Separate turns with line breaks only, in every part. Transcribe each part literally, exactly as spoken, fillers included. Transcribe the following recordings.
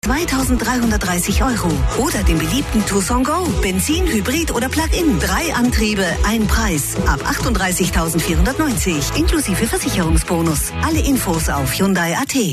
zweitausenddreihundertdreißig Euro. Oder den beliebten Tucson Go. Benzin, Hybrid oder Plug-in. Drei Antriebe, ein Preis. Ab achtunddreißigtausendvierhundertneunzig. Inklusive Versicherungsbonus. Alle Infos auf Hyundai Punkt a t.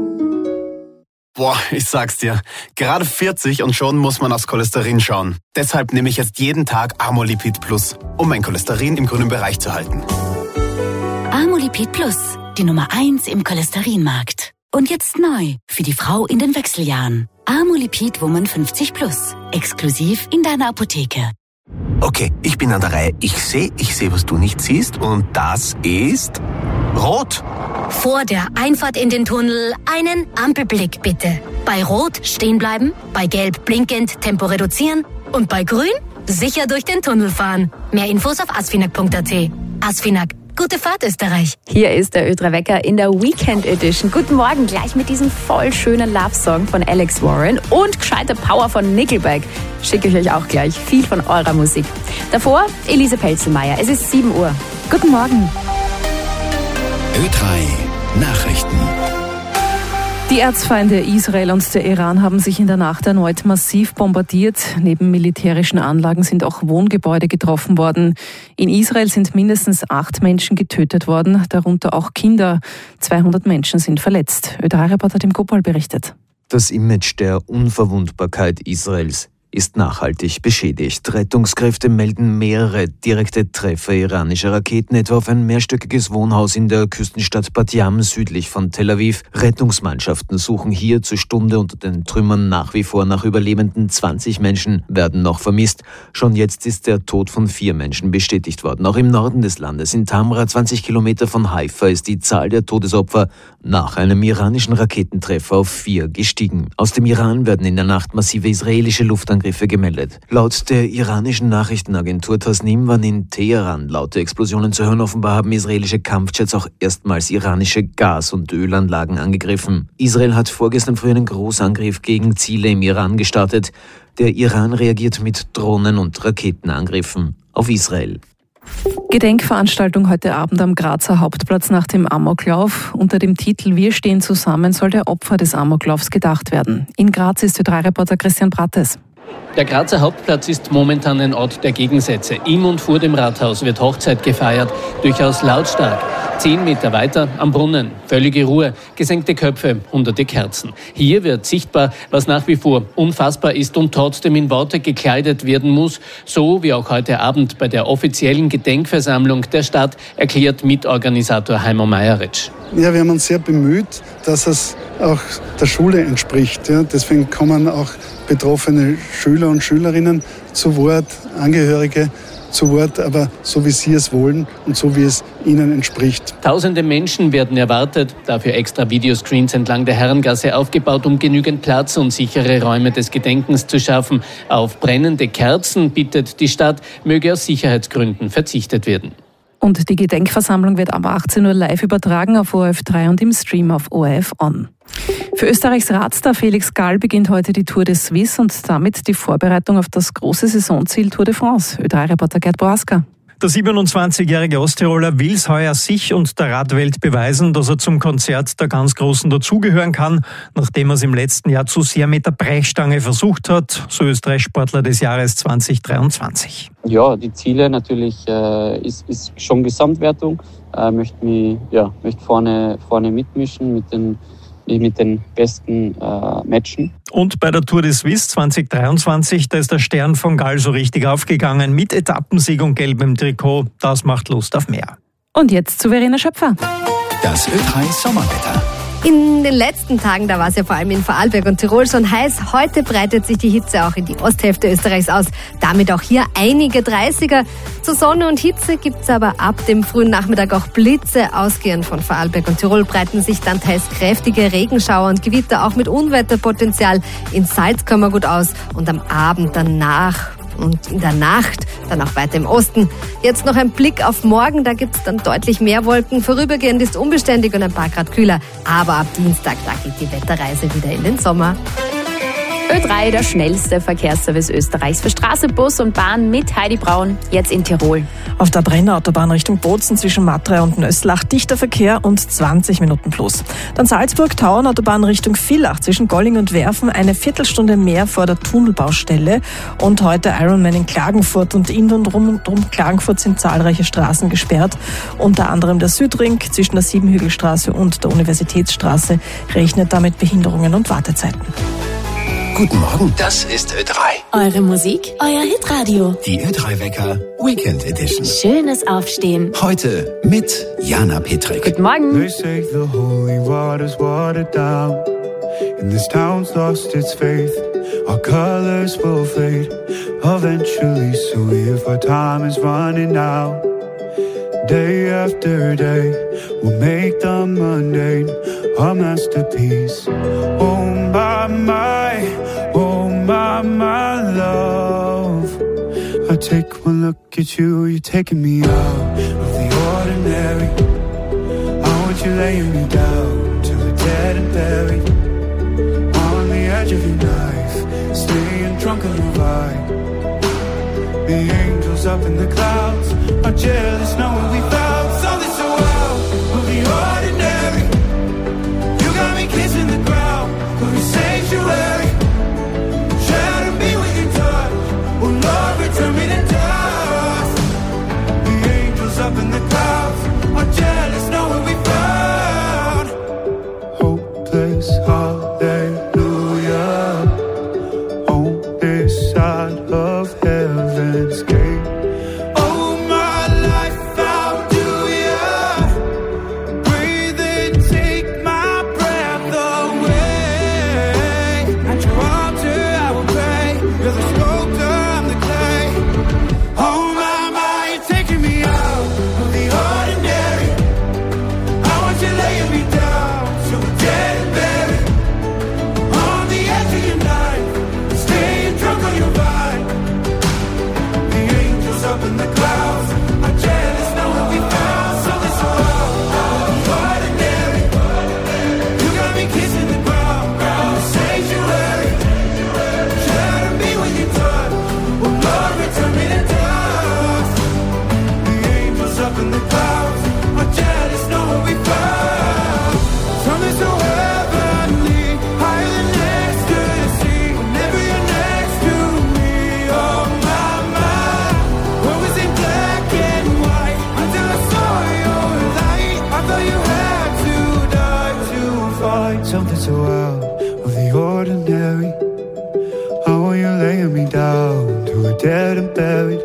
Boah, ich sag's dir. Gerade vierzig und schon muss man aufs Cholesterin schauen. Deshalb nehme ich jetzt jeden Tag Amolipid Plus, um mein Cholesterin im grünen Bereich zu halten.
Amolipid Plus, die Nummer eins im Cholesterinmarkt. Und jetzt neu, für die Frau in den Wechseljahren. Amolipid Woman fünfzig Plus, exklusiv in deiner Apotheke.
Okay, ich bin an der Reihe. Ich sehe, ich sehe, was du nicht siehst. Und das ist rot.
Vor der Einfahrt in den Tunnel einen Ampelblick bitte. Bei Rot stehen bleiben, bei Gelb blinkend Tempo reduzieren und bei Grün sicher durch den Tunnel fahren. Mehr Infos auf asfinag punkt a t. Asfinag, gute Fahrt Österreich.
Hier ist der Ö drei Wecker in der Weekend Edition. Guten Morgen, gleich mit diesem voll schönen Love-Song von Alex Warren und gescheite Power von Nickelback. Schicke ich euch auch gleich viel von eurer Musik. Davor Elise Pelzelmeier. Es ist sieben Uhr. Guten Morgen.
Ö drei Nachrichten.
Die Erzfeinde Israel und der Iran haben sich in der Nacht erneut massiv bombardiert. Neben militärischen Anlagen sind auch Wohngebäude getroffen worden. In Israel sind mindestens acht Menschen getötet worden, darunter auch Kinder. zweihundert Menschen sind verletzt. Ö drei Reporter Tim Kopal berichtet.
Das Image der Unverwundbarkeit Israels ist nachhaltig beschädigt. Rettungskräfte melden mehrere direkte Treffer iranischer Raketen, etwa auf ein mehrstöckiges Wohnhaus in der Küstenstadt Bat Yam südlich von Tel Aviv. Rettungsmannschaften suchen hier zur Stunde unter den Trümmern nach wie vor nach Überlebenden. zwanzig Menschen werden noch vermisst. Schon jetzt ist der Tod von vier Menschen bestätigt worden. Auch im Norden des Landes, in Tamra, zwanzig Kilometer von Haifa, ist die Zahl der Todesopfer nach einem iranischen Raketentreffer auf vier gestiegen. Aus dem Iran werden in der Nacht massive israelische Luftangriffe gemeldet. Laut der iranischen Nachrichtenagentur Tasnim waren in Teheran laute Explosionen zu hören. Offenbar haben israelische Kampfjets auch erstmals iranische Gas- und Ölanlagen angegriffen. Israel hat vorgestern früh einen Großangriff gegen Ziele im Iran gestartet. Der Iran reagiert mit Drohnen- und Raketenangriffen auf Israel.
Gedenkveranstaltung heute Abend am Grazer Hauptplatz nach dem Amoklauf. Unter dem Titel Wir stehen zusammen soll der Opfer des Amoklaufs gedacht werden. In Graz ist Ö drei Reporter Christian Brattes.
Der Grazer Hauptplatz ist momentan ein Ort der Gegensätze. Im und vor dem Rathaus wird Hochzeit gefeiert, durchaus lautstark. Zehn Meter weiter am Brunnen, völlige Ruhe, gesenkte Köpfe, hunderte Kerzen. Hier wird sichtbar, was nach wie vor unfassbar ist und trotzdem in Worte gekleidet werden muss, so wie auch heute Abend bei der offiziellen Gedenkversammlung der Stadt, erklärt Mitorganisator Heimo Meyeritsch.
Ja, wir haben uns sehr bemüht, dass es auch der Schule entspricht. Ja. Deswegen kommen auch betroffene Schüler und Schülerinnen zu Wort, Angehörige zu Wort, aber so wie sie es wollen und so wie es ihnen entspricht.
Tausende Menschen werden erwartet, dafür extra Videoscreens entlang der Herrengasse aufgebaut, um genügend Platz und sichere Räume des Gedenkens zu schaffen. Auf brennende Kerzen bittet die Stadt, möge aus Sicherheitsgründen verzichtet werden.
Und die Gedenkversammlung wird ab achtzehn Uhr live übertragen auf O R F drei und im Stream auf O R F On. Für Österreichs Radstar Felix Gall beginnt heute die Tour de Suisse und damit die Vorbereitung auf das große Saisonziel Tour de France. Ö drei Reporter Gerd Boaska.
Der siebenundzwanzigjährige Osttiroler will es heuer sich und der Radwelt beweisen, dass er zum Konzert der ganz Großen dazugehören kann, nachdem er es im letzten Jahr zu sehr mit der Brechstange versucht hat, so Österreichs Sportler des Jahres zwanzig dreiundzwanzig.
Ja, die Ziele natürlich äh, ist, ist schon Gesamtwertung. Äh, möchte mich, ja, möchte vorne, vorne mitmischen mit den mit den besten äh, Matchen.
Und bei der Tour de Suisse zwanzig dreiundzwanzig, da ist der Stern von Gall so richtig aufgegangen mit Etappensieg und gelbem Trikot. Das macht Lust auf mehr.
Und jetzt zu Verena Schöpfer.
Das Ö drei Sommerwetter.
In den letzten Tagen, da war es ja vor allem in Vorarlberg und Tirol schon heiß. Heute breitet sich die Hitze auch in die Osthälfte Österreichs aus. Damit auch hier einige dreißiger. Zu Sonne und Hitze gibt es aber ab dem frühen Nachmittag auch Blitze. Ausgehend von Vorarlberg und Tirol breiten sich dann teils kräftige Regenschauer und Gewitter auch mit Unwetterpotenzial in Salzkammergut aus. Und am Abend danach und in der Nacht dann auch weiter im Osten. Jetzt noch ein Blick auf morgen, da gibt es dann deutlich mehr Wolken. Vorübergehend ist unbeständig und ein paar Grad kühler. Aber ab Dienstag, da geht die Wetterreise wieder in den Sommer.
Ö drei, der schnellste Verkehrsservice Österreichs für Straße, Bus und Bahn mit Heidi Braun, jetzt in Tirol.
Auf der Brenner-Autobahn Richtung Bozen zwischen Matra und Nösslach dichter Verkehr und zwanzig Minuten plus. Dann Salzburg-Tauern-Autobahn Richtung Villach zwischen Golling und Werfen eine Viertelstunde mehr vor der Tunnelbaustelle. Und heute Ironman in Klagenfurt und in und rum, rum Klagenfurt sind zahlreiche Straßen gesperrt. Unter anderem der Südring zwischen der Siebenhügelstraße und der Universitätsstraße rechnet damit Behinderungen und Wartezeiten.
Guten Morgen, das ist Ö drei.
Eure Musik, euer Hitradio.
Die Ö drei Wecker Weekend Edition.
Schönes Aufstehen.
Heute mit Jana Petrik.
Guten Morgen.
They say the holy water's watered down, and this town's lost its faith. Our colors will fade eventually, so if our time is running out, day after day, we'll make the mundane a masterpiece. Oh my, my, oh my, my love. I take one look at you, you're taking me out of the ordinary. I want you laying me down till we're dead and buried. On the edge of your knife, staying drunk on your vibe. The angels up in the clouds are jealous knowing we found something so out of the ordinary. You got me kissing the ground of your sanctuary. Shadow me with your touch. Oh Lord, return me to dust. The angels up in the clouds are jealous knowing we found hopeless hallelujah on this side of heaven's gate. Oh my life, how do ya breathe and take my breath away? At your altar I will pray. You're the sculptor, I'm the clay. Oh my, my, you're taking me out of the ordinary. I want you laying me down so we're dead and buried. On the edge of your knife, staying drunk on your vine. The angels up in the clouds are jealous knowing we found something so out of the ordinary. You got me kissing the ground, ground sanctuary. Shadow me with your touch. Oh Lord, return me to dust. The angels up in the clouds are jealous knowing we found something so heavenly, higher than ecstasy. Whenever you're next to me, oh my, my. What was in black and white until I saw your light? I thought you had to die to find something so out of the ordinary. I want you laying me down to a dead and buried.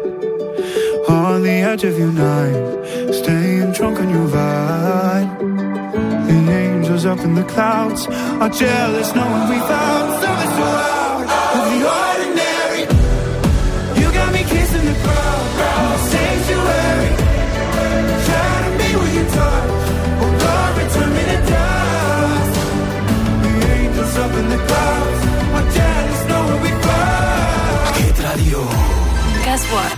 On the edge of your knife, staying drunk on your vine. The angels up in the clouds are jealous knowing we found something so out of the ordinary. You got me kissing the ground, ground sanctuary. Shadow me with your touch. Oh Lord, return me to dust. The angels up in the clouds are jealous knowing we found
Hit Radio.
Guess what?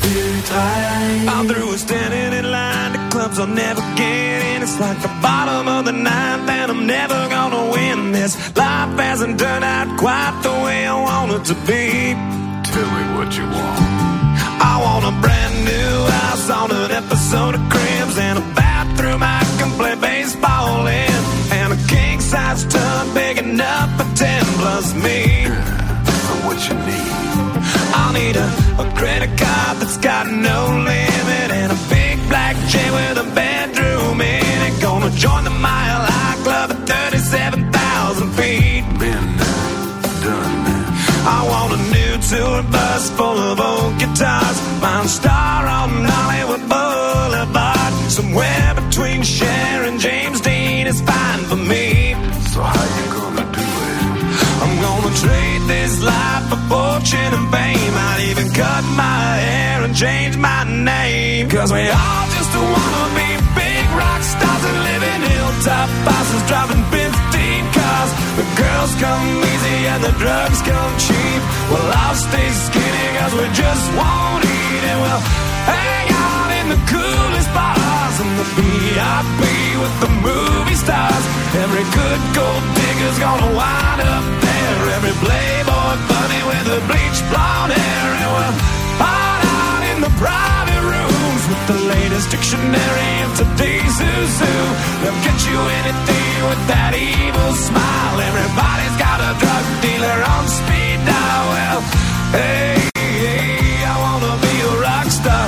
I'm through with standing in line to clubs I'll never get in. It's like the bottom of the ninth and I'm never gonna win this. Life hasn't turned out quite the way I want it to be.
Tell me what you want.
I want a brand new house on an episode of Cribs and a bathroom I can play baseball in, and a king-size tub big enough for ten plus me.
For what you need.
I'll need a, a credit card that's got no limit, and a big black jet with a bedroom in it. Gonna join the Mile High Club at thirty-seven thousand feet.
Been done.
I want a new tour bus full of old guitars, Mount Star on Hollywood Boulevard. Somewhere between Cher and James Dean is fine for me.
So how you gonna do it?
I'm gonna trade this life for fortune and fame. I'd even cut my hair and change my name. Cause we all just wanna be big rock stars and live in hilltop houses, driving fifteen cars. The girls come easy and the drugs come cheap. Well, I'll stay skinny cause we just won't eat, and we'll hang out in the coolest bars and the V I P with the movie stars. Every good gold digger's gonna wind up there. Every playboy dictionary of today's who's who. They'll get you anything with that evil smile. Everybody's got a drug dealer on speed dial. Well, hey, hey, I wanna be a rock star.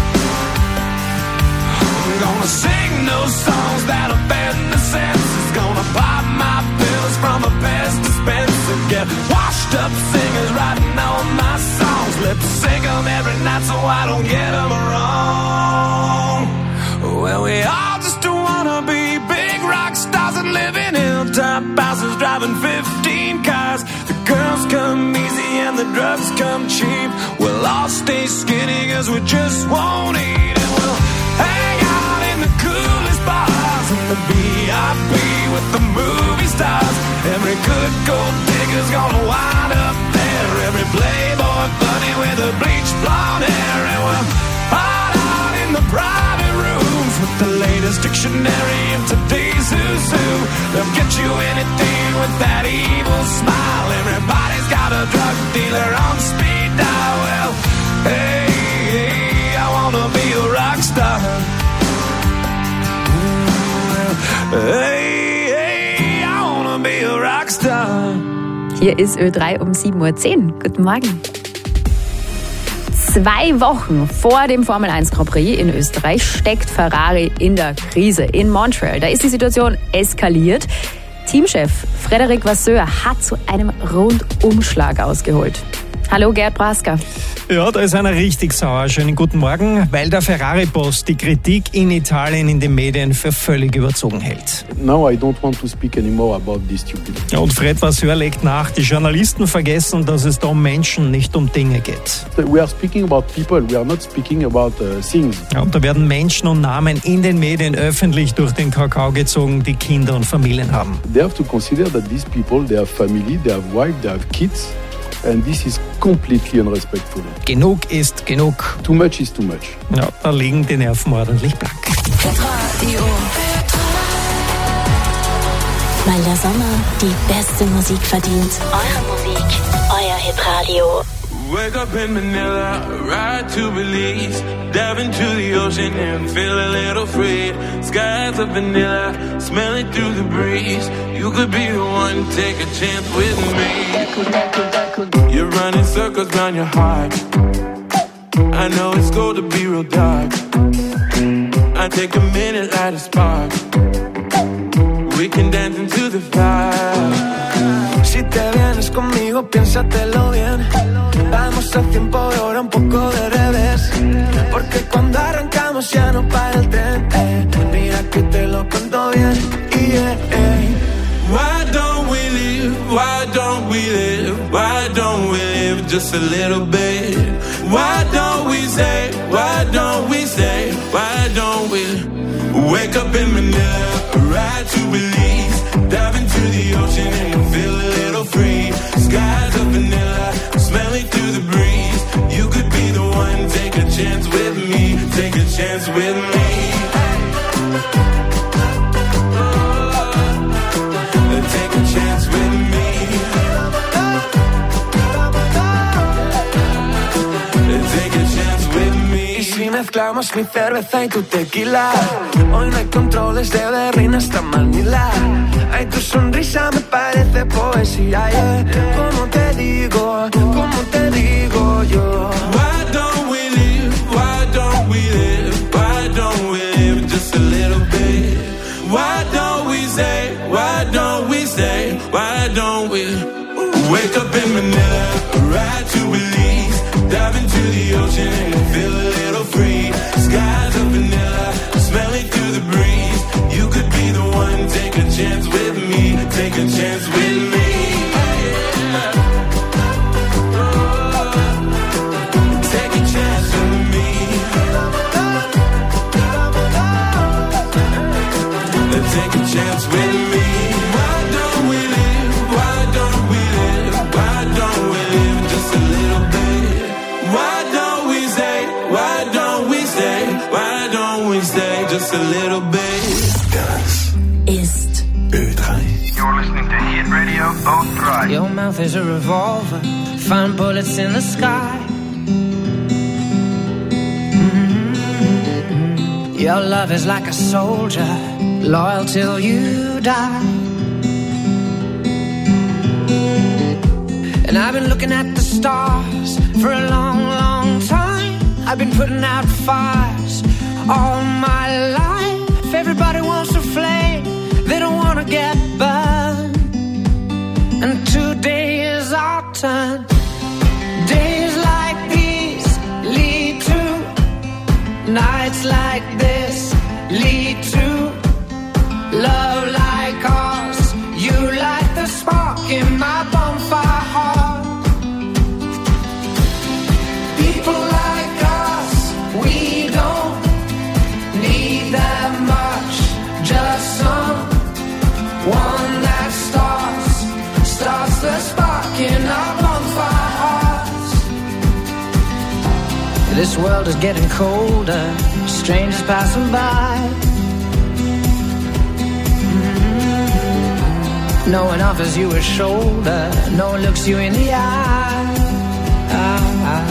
I'm gonna sing those songs that offend the senses. Gonna pop my pills from a best dispenser. Get washed up singers writing all my songs. Lip sync them every night so I don't get them wrong. Well, we all just wanna be big rock stars and live in hilltop houses, driving fifteen cars. The girls come easy and the drugs come cheap. We'll all stay skinny cause we just won't eat. And we'll hang out in the coolest bars in the V I P with the movie stars. Every good gold digger's gonna wind up there. Every playboy bunny with a bleached blonde hair. And we'll hide out in the private rooms with the latest dictionary of today's who's who. They'll get you anything with that evil smile. Everybody's got a drug dealer on speed dial. Well, hey, hey, I wanna be a rock star. Hey, hey, I wanna be a rockstar.
Hier ist Ö drei um sieben Uhr zehn. Guten Morgen. Zwei Wochen vor dem Formel eins Grand Prix in Österreich steckt Ferrari in der Krise in Montreal. Da ist die Situation eskaliert. Teamchef Frédéric Vasseur hat zu einem Rundumschlag ausgeholt. Hallo Gerd Brasker.
Ja, da ist einer richtig sauer. Schönen guten Morgen, weil der Ferrari-Boss die Kritik in Italien in den Medien für völlig überzogen hält.
Now I don't want to speak anymore about this stupid.
Ja, und Fred Vasseur legt nach, die Journalisten vergessen, dass es da um Menschen, nicht um Dinge geht.
We are speaking about people, we are not speaking about uh, things.
Ja, und da werden Menschen und Namen in den Medien öffentlich durch den Kakao gezogen, die Kinder und Familien haben.
They have to consider that these people, they have family, they have wife, they have kids. And this is completely unrespectful.
Genug ist genug.
Too much is too much.
Ja, da liegen die Nerven ordentlich blank.
Radio. Weil der Sommer die beste Musik verdient. Eure Musik, euer Hitradio.
Wake up in Manila, ride to Belize, dive into the ocean and feel a little free. Skies of vanilla, smell it through the breeze. You could be the one, take a chance with me. You're running circles round your heart. I know it's cold to be real dark. I take a minute, light a spark. We can dance into the fire.
Si te vienes conmigo, piénsatelo bien. Vamos a tiempo de hora, un poco de revés. Porque cuando arrancamos ya no para el tren. Eh. Mira que te lo canto bien. Yeah, eh.
Why don't we live? Why don't we live? Why don't we live just a little bit? Why don't we say? Why don't we say? Why don't we wake up in Manila, ride to Belize, dive into the ocean and feel a little free. Skies of vanilla, smelling through the breeze. You could be the one, take a chance with me, take a chance with me. Take a chance with me. Take a chance with me.
Y si mezclamos mi cerveza y tu tequila, hoy no hay controles de Berlín hasta Manila. Ay, tu sonrisa me parece poesía, yeah. Como te digo, como te digo yo.
Why don't we live? Why don't we live? Why don't we live just a little bit? Why don't we say? Why don't we say? Why don't we wake up in Manila, ride to Belize, dive into the ocean and feel a little free. Skies of vanilla, smelling through the breeze. You could be the one, take a chance with me, take a chance with me. Take a chance with me. Take a chance with me. Why don't we live? Why don't we live? Why don't we live just a little bit? Why don't we say? Why don't we say? Why don't we say just a little bit?
Das
ist
Ö drei.
You're listening to Hit Radio O drei.
Your mouth is a revolver, find bullets in the sky. Your love is like a soldier, loyal till you die. And I've been looking at the stars for a long, long time. I've been putting out fires all my life. Everybody wants a flame, they don't wanna get burned. And today is our turn. Days like these lead to nights like this, lead to love like ours. You light the spark in my bonfire heart. People like us, we don't need that much. Just someone that starts, starts the spark in our bonfire hearts. This world is getting colder, strangers passing by. Mm-hmm. No one offers you a shoulder, no one looks you in the eye. Ah.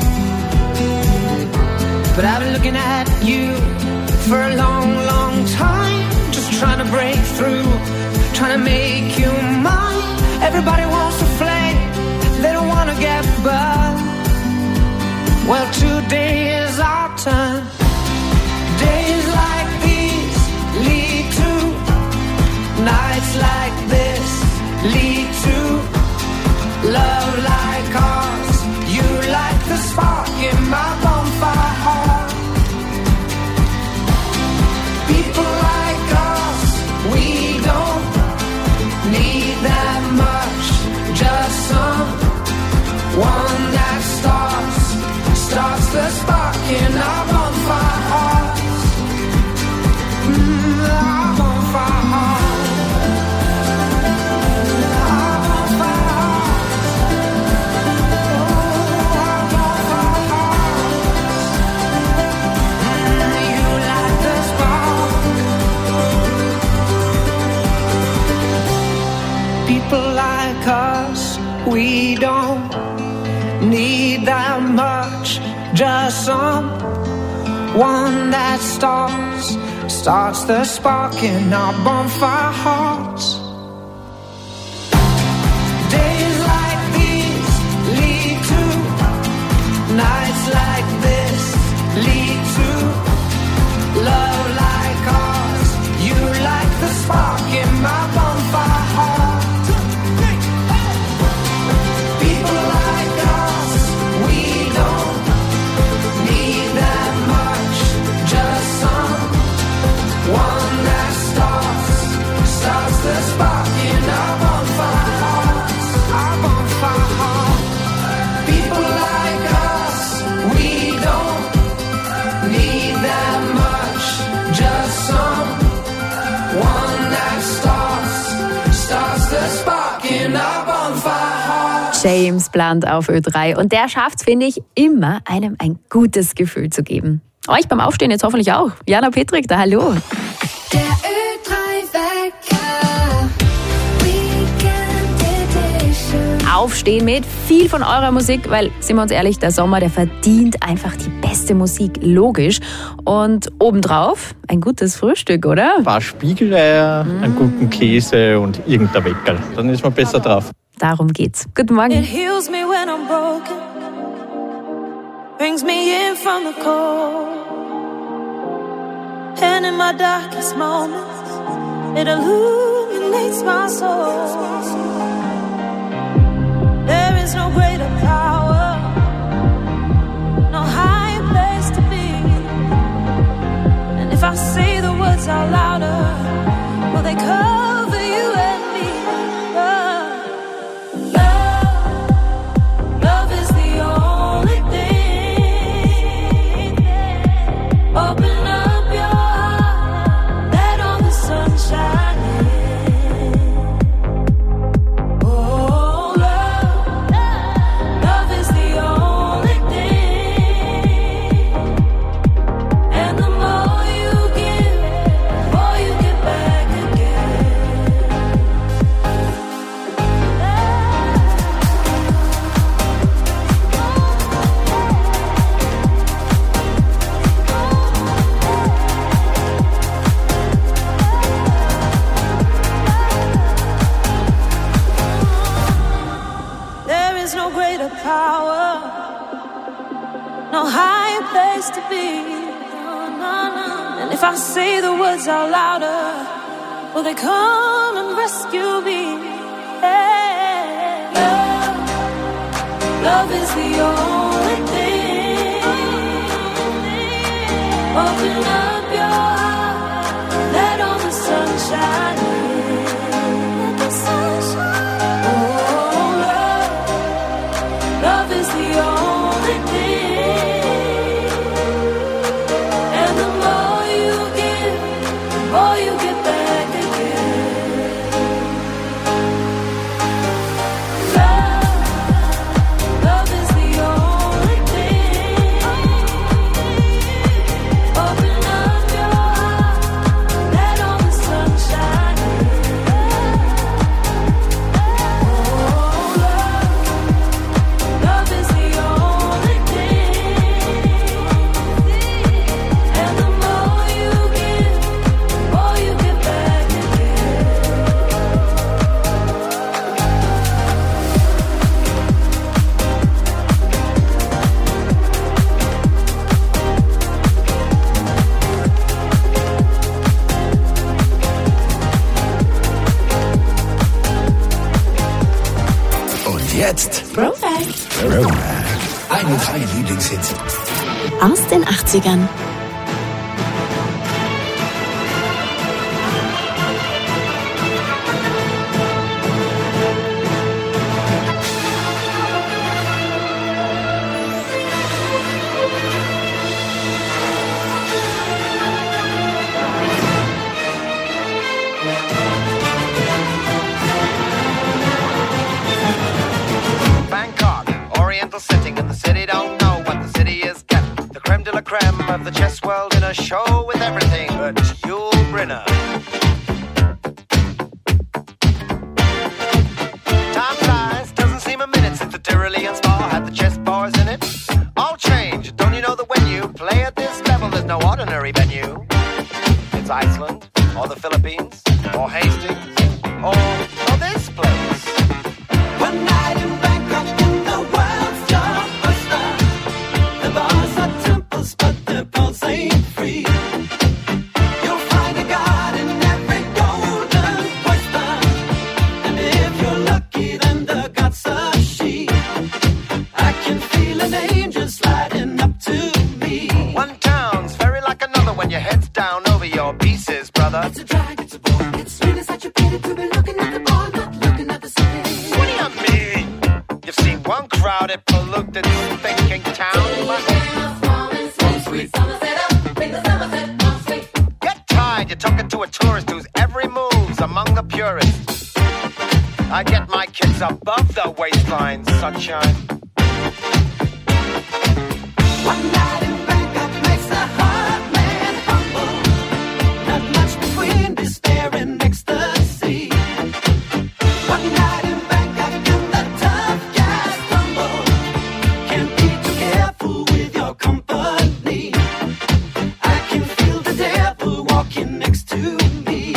But I've been looking at you for a long, long time, just trying to break through, trying to make you mine. Everybody wants a flame, they don't want to get burned. Well, today is our turn. Days like these lead to nights like this, lead to love like ours. You light the spark in my bonfire heart. People like us, we don't need that much. Just someone that starts, starts the spark in our bonfire hearts. Mm, our bonfire hearts. Our bonfire hearts. Oh, our bonfire hearts. Mm, you light the spark. People like us, we don't need that much. Just someone that starts, starts the spark in our bonfire hearts. Days like these lead to nights like this, lead to love like ours. You light the spark in my bonfire heart. People like us, we don't need that much. Just someone that starts, starts the spark in our bonfire hearts. Our bonfire heart. People like us, we don't need that much. Just someone that starts, starts the spark in our bonfire heart.
James Blunt auf Ö drei. Und der schafft, finde ich, immer einem ein gutes Gefühl zu geben. Euch beim Aufstehen jetzt hoffentlich auch. Jana Petrik, da hallo.
Der Ö drei Wecker, Weekend Edition.
Aufstehen mit viel von eurer Musik, weil, sind wir uns ehrlich, der Sommer, der verdient einfach die beste Musik, logisch. Und obendrauf ein gutes Frühstück, oder?
Ein paar Spiegeleier, mm. einen guten Käse und irgendein Weckerl. Dann ist man besser drauf.
Darum geht's. Guten Morgen.
It heals me when I'm broken, brings me in from the cold, and in my darkest moments, it illuminates my soul. There is no greater power, no higher place to be, and if I say the words out louder, will they cover you and me? Oh. Love is the only thing. Open up your heart, let all the sun shine in. There's no greater power, no higher place to be. And if I say the words out louder, will they come and rescue me? Yeah. Love, love is the only thing. Open up your heart, let all the sunshine in. Let the sunshine. Oh, love, love is the only thing. And the more you give, the more you get back again. Love, love is the only thing. Open up your heart, let all the sunshine in. Oh, love, love is the only thing. And the more you give, the more you get back again.
Und jetzt
Throwback.
Throwback. Eine drei Lieblingshits.
Aus den achtzigern.
Bangkok, oriental setting, and the city don't know what the city is getting. The creme de la creme of the chess world in a show with everything but Yul Brynner. Time flies, doesn't seem a minute since the Tyrolean spa had the chess bars in it. All change, don't you know that when you play at this level, there's no ordinary venue? It's Iceland, or the Philippines, or Hastings, or, or this place. One night in Bangkok in the world's your oyster. The bars are temples, but the pulse ain't free. You'll find a god in every golden oyster. And if you're lucky, then the god's a she. I can feel an angel sliding up to me. One town's very like another when your head's down over your pieces, brother. It's a drag, it's a bore, it's really such a pity to be looking at the bar, not looking at the city. What do you mean? You've seen one crowded, polluted, thinking town. Get tired, you're talking to a tourist whose every move's among the purists. I get my kids above the waistline, sunshine. One night in Bangkok makes a hard man humble. Not much between despair and ecstasy. One night in Bangkok and the tough guys stumble. Can't be too careful with your company. I can feel the devil walking next to me.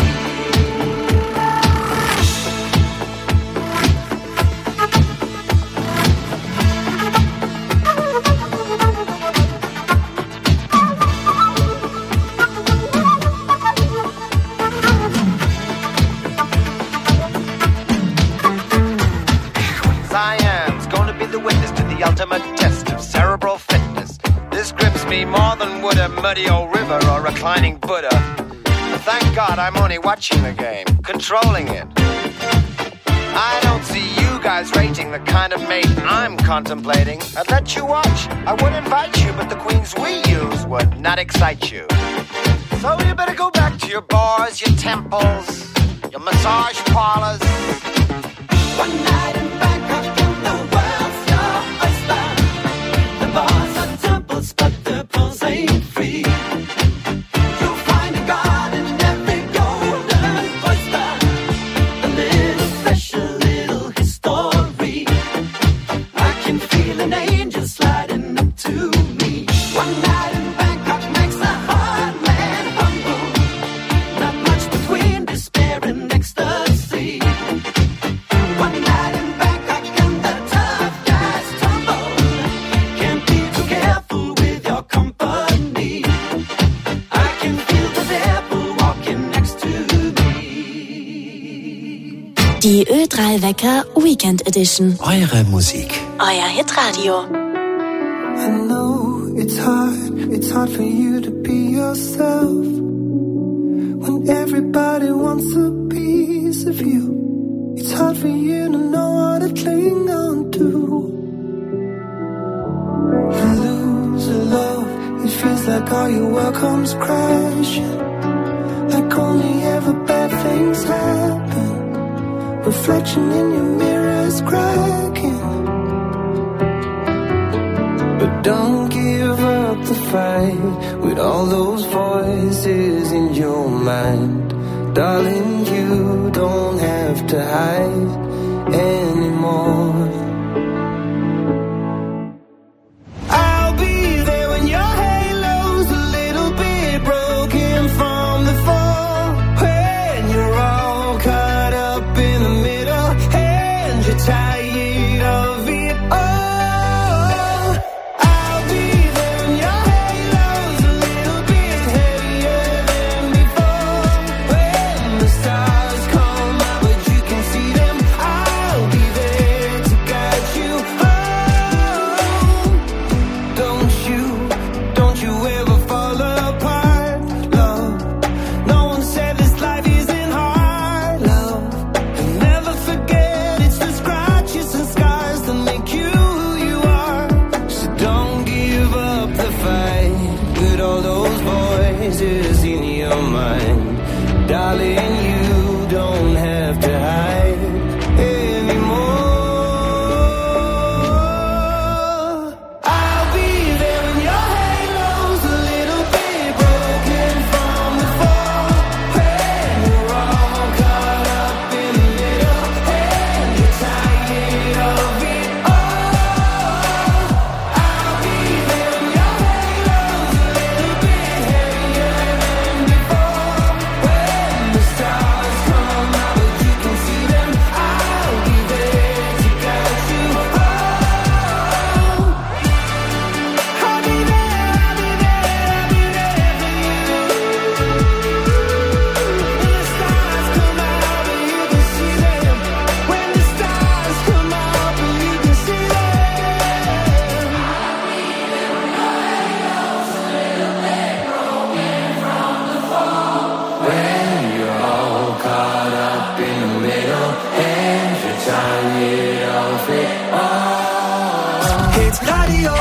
Siam's going to be the witness to the ultimate test of cerebral fitness. This grips me more than would a muddy old river or reclining Buddha. But thank God I'm only watching the game, controlling it. I don't see you guys rating the kind of mate I'm contemplating. I'd let you watch, I would invite you, but the queens we use would not excite you. So you better go back to your bars, your temples, your massage parlors. One night in Bangkok and the world's your oyster. The bars are temples, but the pulse ain't free. You'll find a god in every golden oyster. A little special, little history. I can feel an angel sliding up to me. One night in Bangkok makes a hard man humble. Not much between despair and ecstasy. One night in
Die Ö drei Wecker Weekend Edition.
Eure Musik.
Euer Hitradio.
I know it's hard, it's hard for you to be yourself when everybody wants a piece of you. It's hard for you to know what to cling on to. You lose a love, it feels like all your world comes crashing, like only ever bad things happen. Reflection in your mirror is cracking. But don't give up the fight with all those voices in your mind. Darling, you don't have to hide anymore. I'll be there when your halo's a little bit broken from the fall, when you're all caught up in the middle and you're tired of it all. Darling, you don't have to hide anymore. I'll be there when your halo's a little bit broken from the fall, when you're all caught up in the middle and you're tired of it all. I'll be there when your halo's a little bit heavier than before. When the stars come out but you can see them, I'll be there to guide you home. I'll be there, I'll be there, I'll be there for you. When the stars come out but you can see them, when the stars come out but you can see them. When you're all caught up in the middle and you're tired of it all. It's radio.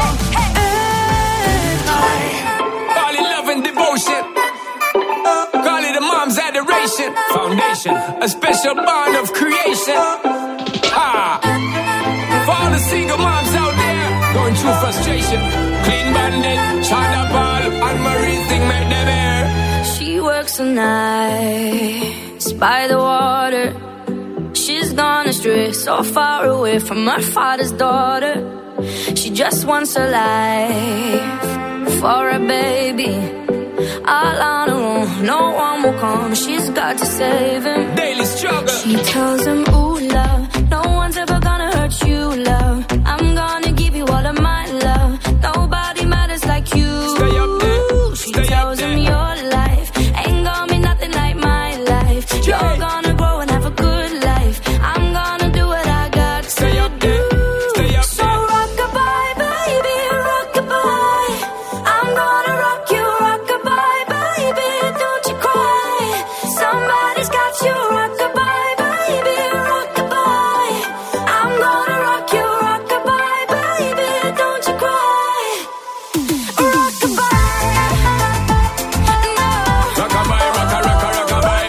Call it love and devotion. Call it a mom's adoration. Foundation, a special bond of creation. Ah, for all the single moms out there going through frustration. Clean Bandit, China Ball, and Marie thing make them air.
She works the nights by the water. She's gone astray, so far away from her father's daughter. She just wants a life for a baby. All on her own, no one will come. She's got to save him.
Daily struggle.
She tells him, ooh, love, no one's ever gonna hurt you, love. I'm gonna give you all of my love. Nobody matters like you.
Stay up there.
She
Stay up
tells
there.
him your life ain't gonna be nothing like my life. You're gonna grow and have a good life. I'm gonna do what I got to
Stay up
do.
there. Stay up
So
there.
rock-a-bye, baby, rock-a-bye. I'm gonna rock you, rock-a-bye, baby, don't you cry. Somebody's got you, rock-a-bye, baby, rock-a-bye. I'm gonna rock you, rock-a-bye, baby, don't you cry. Rock-a-bye, no.
Rockabye, rocka, rocka, rockabye.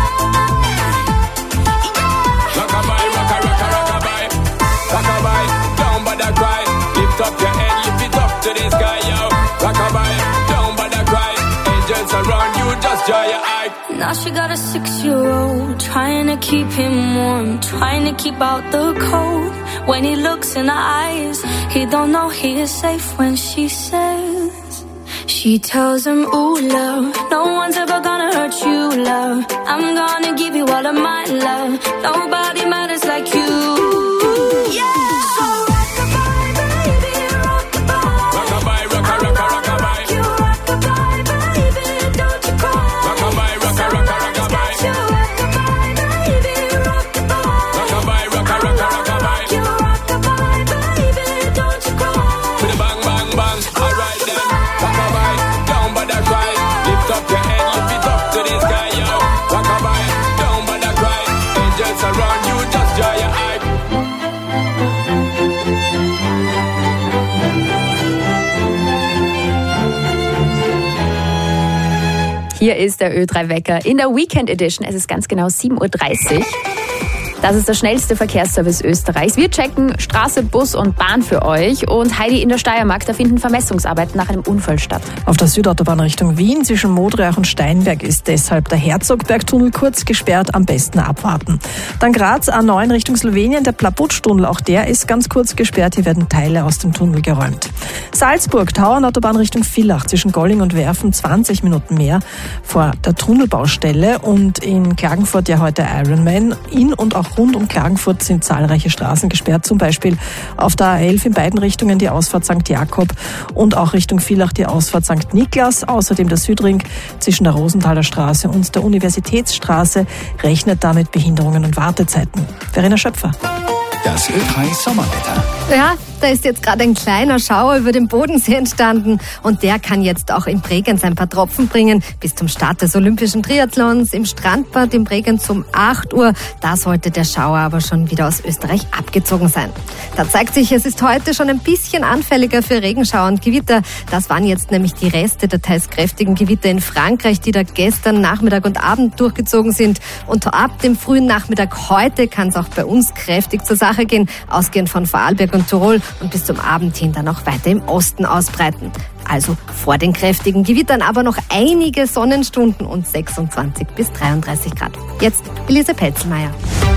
Rockabye, rocka, rocka, rockabye. Rockabye, don't bother cry. Lift up your head, lift it up to the sky, yo. Rockabye, don't bother cry. Angels around you, just dry your eye.
Now she got a six-year-old, trying to keep him warm, trying to keep out the cold. When he looks in her eyes, he don't know he is safe when she says. She tells him, ooh, love, no one's ever gonna hurt you, love. I'm gonna give you all of my love. Nobody matters like you. Yeah. So rock-a-bye, baby, rock-a-bye.
Rockabye, rocka, rocka, rockabye.
You rock-a-bye, baby, don't you cry.
Rockabye, rocka, rocka, rockabye.
You rock-a-bye, baby, rock-a-bye.
Hier ist der Ö drei Wecker in der Weekend Edition. Es ist ganz genau sieben Uhr dreißig. Das ist der schnellste Verkehrsservice Österreichs. Wir checken Straße, Bus und Bahn für euch. Und Heidi, in der Steiermark, da finden Vermessungsarbeiten nach einem Unfall statt.
Auf der Südautobahn Richtung Wien zwischen Modriach und Steinberg ist deshalb der Herzogbergtunnel kurz gesperrt. Am besten abwarten. Dann Graz A neun Richtung Slowenien, der Plabutsch-Tunnel, auch der ist ganz kurz gesperrt. Hier werden Teile aus dem Tunnel geräumt. Salzburg, Tauernautobahn Richtung Villach zwischen Golling und Werfen zwanzig Minuten mehr vor der Tunnelbaustelle. Und in Klagenfurt ja heute Ironman. In und auch rund um Klagenfurt sind zahlreiche Straßen gesperrt, zum Beispiel auf der A elf in beiden Richtungen die Ausfahrt Sankt Jakob und auch Richtung Villach die Ausfahrt Sankt Niklas. Außerdem der Südring zwischen der Rosenthaler Straße und der Universitätsstraße rechnet damit Behinderungen und Wartezeiten. Verena Schöpfer.
Das Ö drei Sommerwetter.
Ja, da ist jetzt gerade ein kleiner Schauer über dem Bodensee entstanden und der kann jetzt auch in Bregenz ein paar Tropfen bringen. Bis zum Start des Olympischen Triathlons im Strandbad in Bregenz um acht Uhr. Da sollte der Schauer aber schon wieder aus Österreich abgezogen sein. Da zeigt sich, es ist heute schon ein bisschen anfälliger für Regenschauer und Gewitter. Das waren jetzt nämlich die Reste der teils kräftigen Gewitter in Frankreich, die da gestern Nachmittag und Abend durchgezogen sind. Und ab dem frühen Nachmittag heute kann es auch bei uns kräftig zur Sache gehen, ausgehend von Vorarlberg und Tirol und bis zum Abend hin dann auch weiter im Osten ausbreiten. Also vor den kräftigen Gewittern aber noch einige Sonnenstunden und sechsundzwanzig bis dreiunddreißig Grad. Jetzt Elise Pelzelmeier.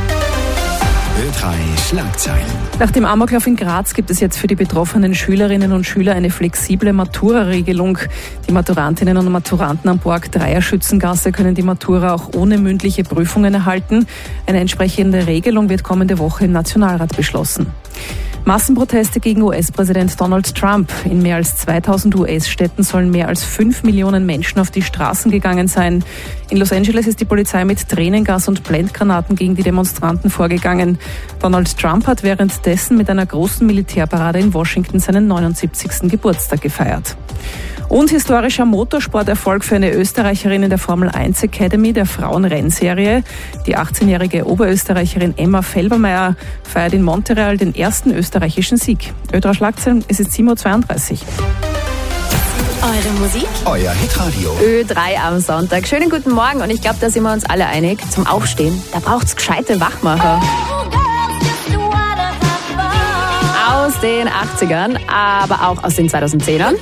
Ö drei Schlagzeilen.
Nach dem Amoklauf in Graz gibt es jetzt für die betroffenen Schülerinnen und Schüler eine flexible Matura-Regelung. Die Maturantinnen und Maturanten am Borg Dreier Schützengasse können die Matura auch ohne mündliche Prüfungen erhalten. Eine entsprechende Regelung wird kommende Woche im Nationalrat beschlossen. Massenproteste gegen U S-Präsident Donald Trump. In mehr als zweitausend U S-Städten sollen mehr als fünf Millionen Menschen auf die Straßen gegangen sein. In Los Angeles ist die Polizei mit Tränengas und Blendgranaten gegen die Demonstranten vorgegangen. Donald Trump hat währenddessen mit einer großen Militärparade in Washington seinen neunundsiebzigsten Geburtstag gefeiert. Und historischer Motorsporterfolg für eine Österreicherin in der Formel eins Academy, der Frauenrennserie. Die achtzehnjährige Oberösterreicherin Emma Felbermeier feiert in Montreal den ersten österreichischen Sieg. Ö drei Schlagzeilen, es ist sieben Uhr zweiunddreißig.
Eure Musik?
Euer Hitradio.
Ö drei am Sonntag. Schönen guten Morgen und ich glaube, da sind wir uns alle einig. Zum Aufstehen, da braucht's gescheite Wachmacher. Aus den achtzigern, aber auch aus den zweitausendzehnern.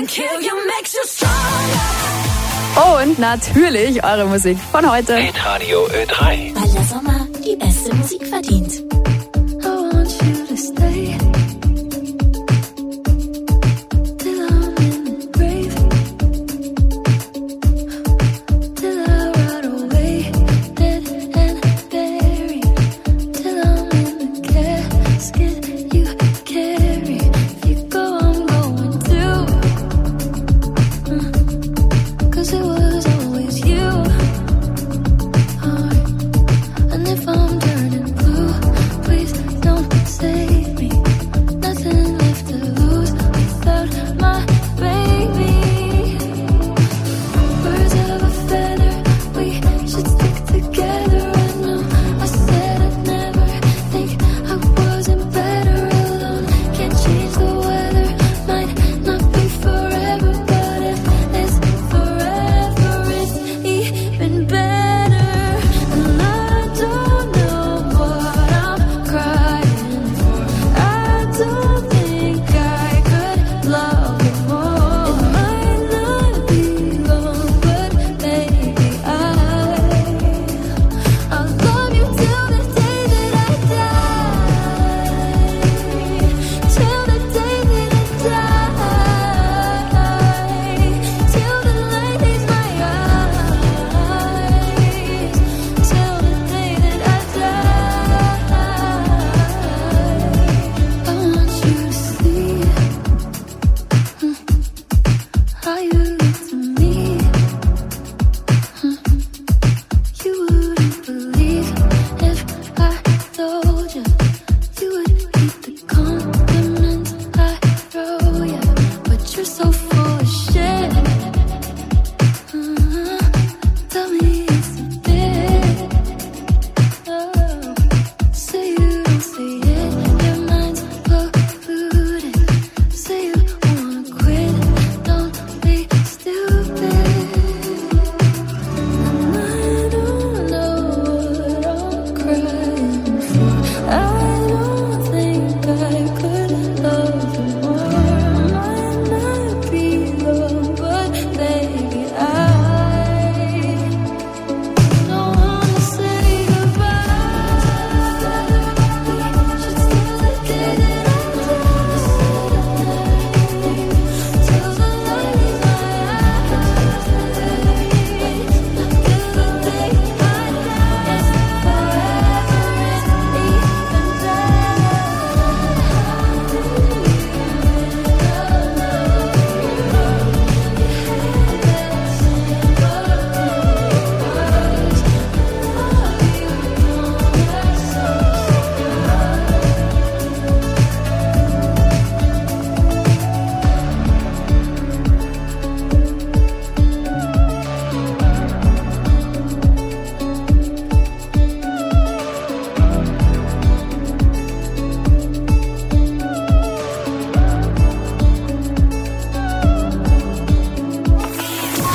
Und natürlich eure Musik von heute.
Hitradio Ö drei.
Weil der Sommer die beste Musik verdient.
I'm turning blue.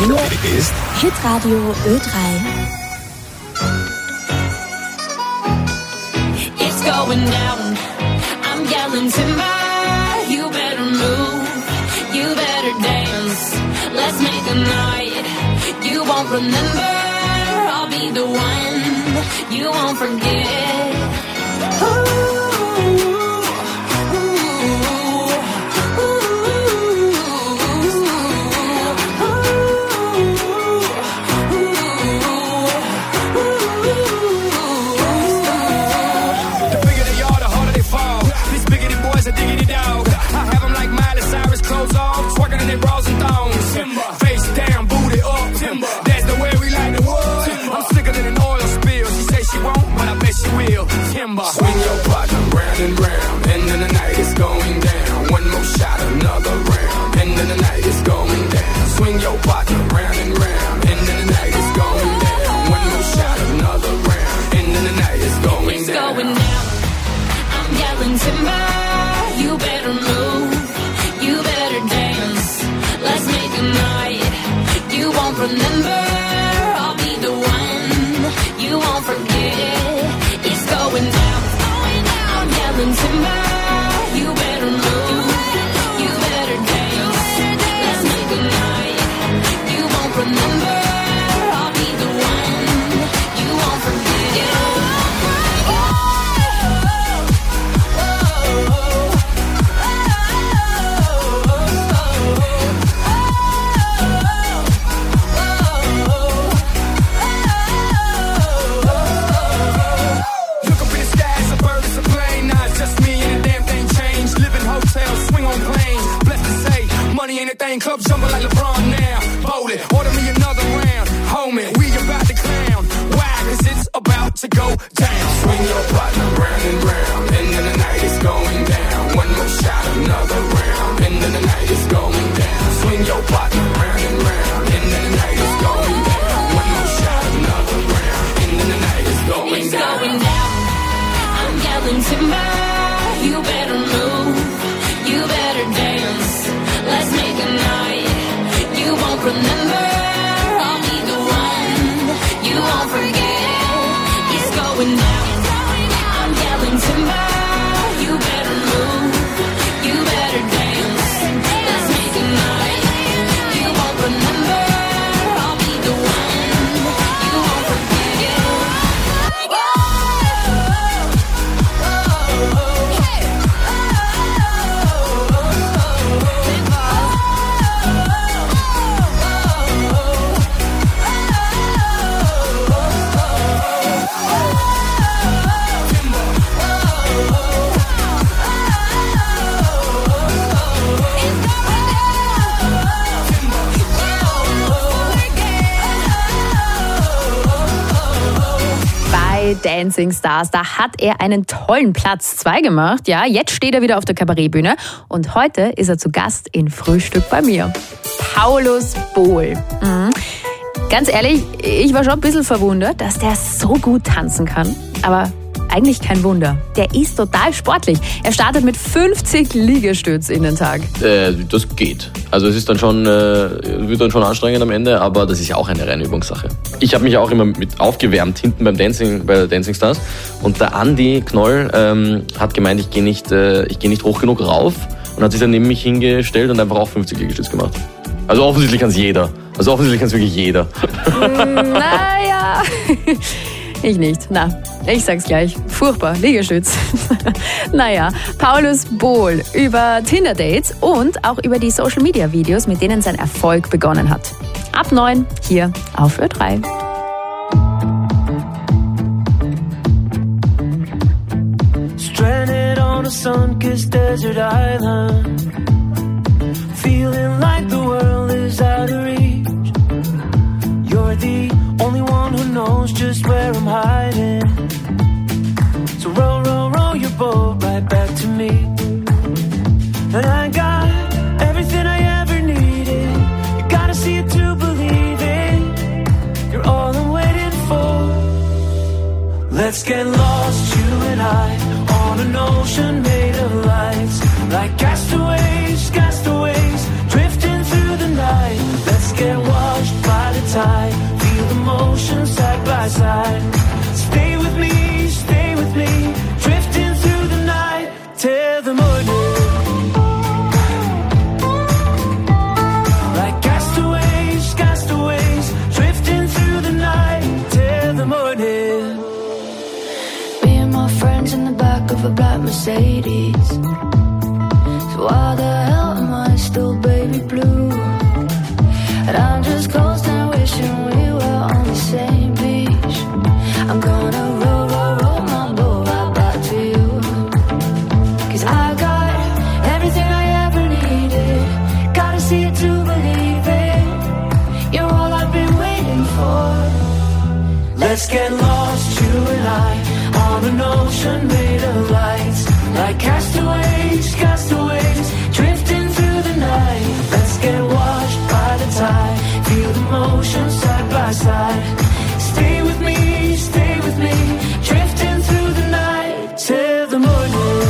Hier ist
Hitradio Ö drei.
It's going down. I'm yelling timber. You better move. You better dance. Let's make a night you won't remember. I'll be the one you won't forget. Ooh.
Swing your partner round and round, and then the night is going down. One more shot, another round, and then the night is going down. Swing your partner round and round, and then the night is going down. One more shot, another round, and then the night is going
It's
down.
going down. I'm yelling timber. You better move. You better dance. Let's make a night you won't remember. I'll be the one you won't forget. It's going down. I'm yelling timber. You better move. You better dance. Let's make a night you won't remember. I'll be the one you won't forget.
Money ain't a thing, club jumping like LeBron now. Bowl it, order me another round. Homie, we about to clown. Why? Cause it's about to go down. Swing your partner round and round, and then the night is going down. One more shot, another round, and then the night is going down. Swing your partner round and round, and then the night is going down. One more shot, another round, and then the night is going
It's
down.
going down. I'm yelling timber. You better move. You better dance. Let's make a night you won't remember. I'll be the one you won't forget. It's going down. I'm yelling timber. You better move. You better dance. Let's make a night you won't remember. I'll be the one you won't forget.
Bei Dancing Stars, da hat er einen tollen Platz zwei gemacht. Ja, jetzt steht er wieder auf der Kabarettbühne und heute ist er zu Gast in Frühstück bei mir. Paulus Bohl. Mhm. Ganz ehrlich, ich war schon ein bisschen verwundert, dass der so gut tanzen kann. Aber eigentlich kein Wunder. Der ist total sportlich. Er startet mit fünfzig Liegestütz in den Tag.
Äh, das geht. Also es ist dann schon, äh, wird dann schon anstrengend am Ende, aber das ist ja auch eine reine Übungssache. Ich habe mich auch immer mit aufgewärmt hinten beim Dancing, bei Dancing Stars. Und der Andi Knoll ähm, hat gemeint, ich gehe nicht, äh, ich gehe nicht hoch genug rauf und hat sich dann neben mich hingestellt und einfach auch fünfzig Liegestütz gemacht. Also offensichtlich kann es jeder. Also offensichtlich kann es wirklich jeder.
Naja, ich nicht. Na, ich sag's gleich. Furchtbar, Liegestütz. Naja, Paulus Bohl über Tinder-Dates und auch über die Social-Media-Videos, mit denen sein Erfolg begonnen hat. Ab neun hier auf Ö drei.
Stranded on a sun-kissed desert island, feeling like the world is out of reach. You're the only one who knows just where I'm hiding. So row, row, row your boat right back to me. And I got everything I ever needed. You gotta see it to believe it. You're all I'm waiting for. Let's get lost, you and I, on an ocean made of lights. Like castaways, castaways, drifting through the night. Let's get washed
side. Stay with me, stay with me, drifting through the night till the morning. Like castaways, castaways, drifting through the night till the morning.
Me and my friends in the back of a black Mercedes. So why the hell am I still baby blue? And I'm just coasting, wishing we were on the same beach. I'm gonna roll, roll, roll my boat right back to you. Cause I got everything I ever needed. Gotta see it to believe it. You're all I've been waiting for.
Let's get lost, you and I, on an ocean made of lights. Like castaways, castaways, drifting through the night. Let's get washed by the tide, feel the motion side by side. Stay with me, stay with me, drifting through the night till the morning.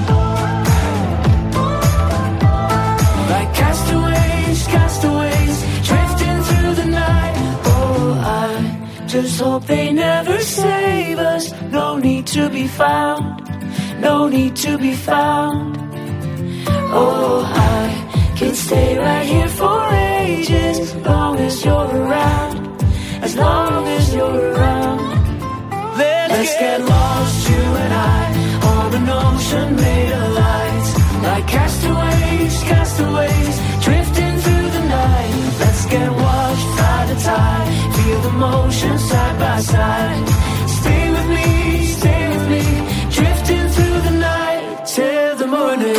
Like castaways, castaways, drifting through the night. Oh, I just hope they never save us. No need to be found, no need to be found. Oh, I can stay right here for ages, as long as you're around, as long as you're around. Let's, Let's get, get lost, you and I, on an ocean made of lights. Like castaways, castaways, drifting through the night. Let's get washed by the tide, feel the motion side by side. Stay with me, stay with me, drifting through the night till the morning.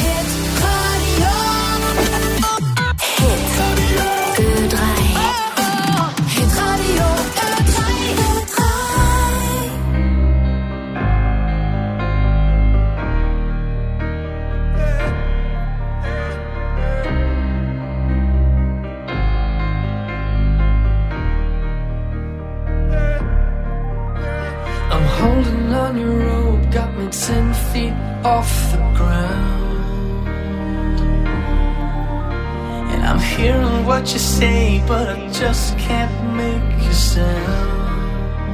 Holding on your rope, got me ten feet off the ground. And I'm hearing what you say, but I just can't make a sound.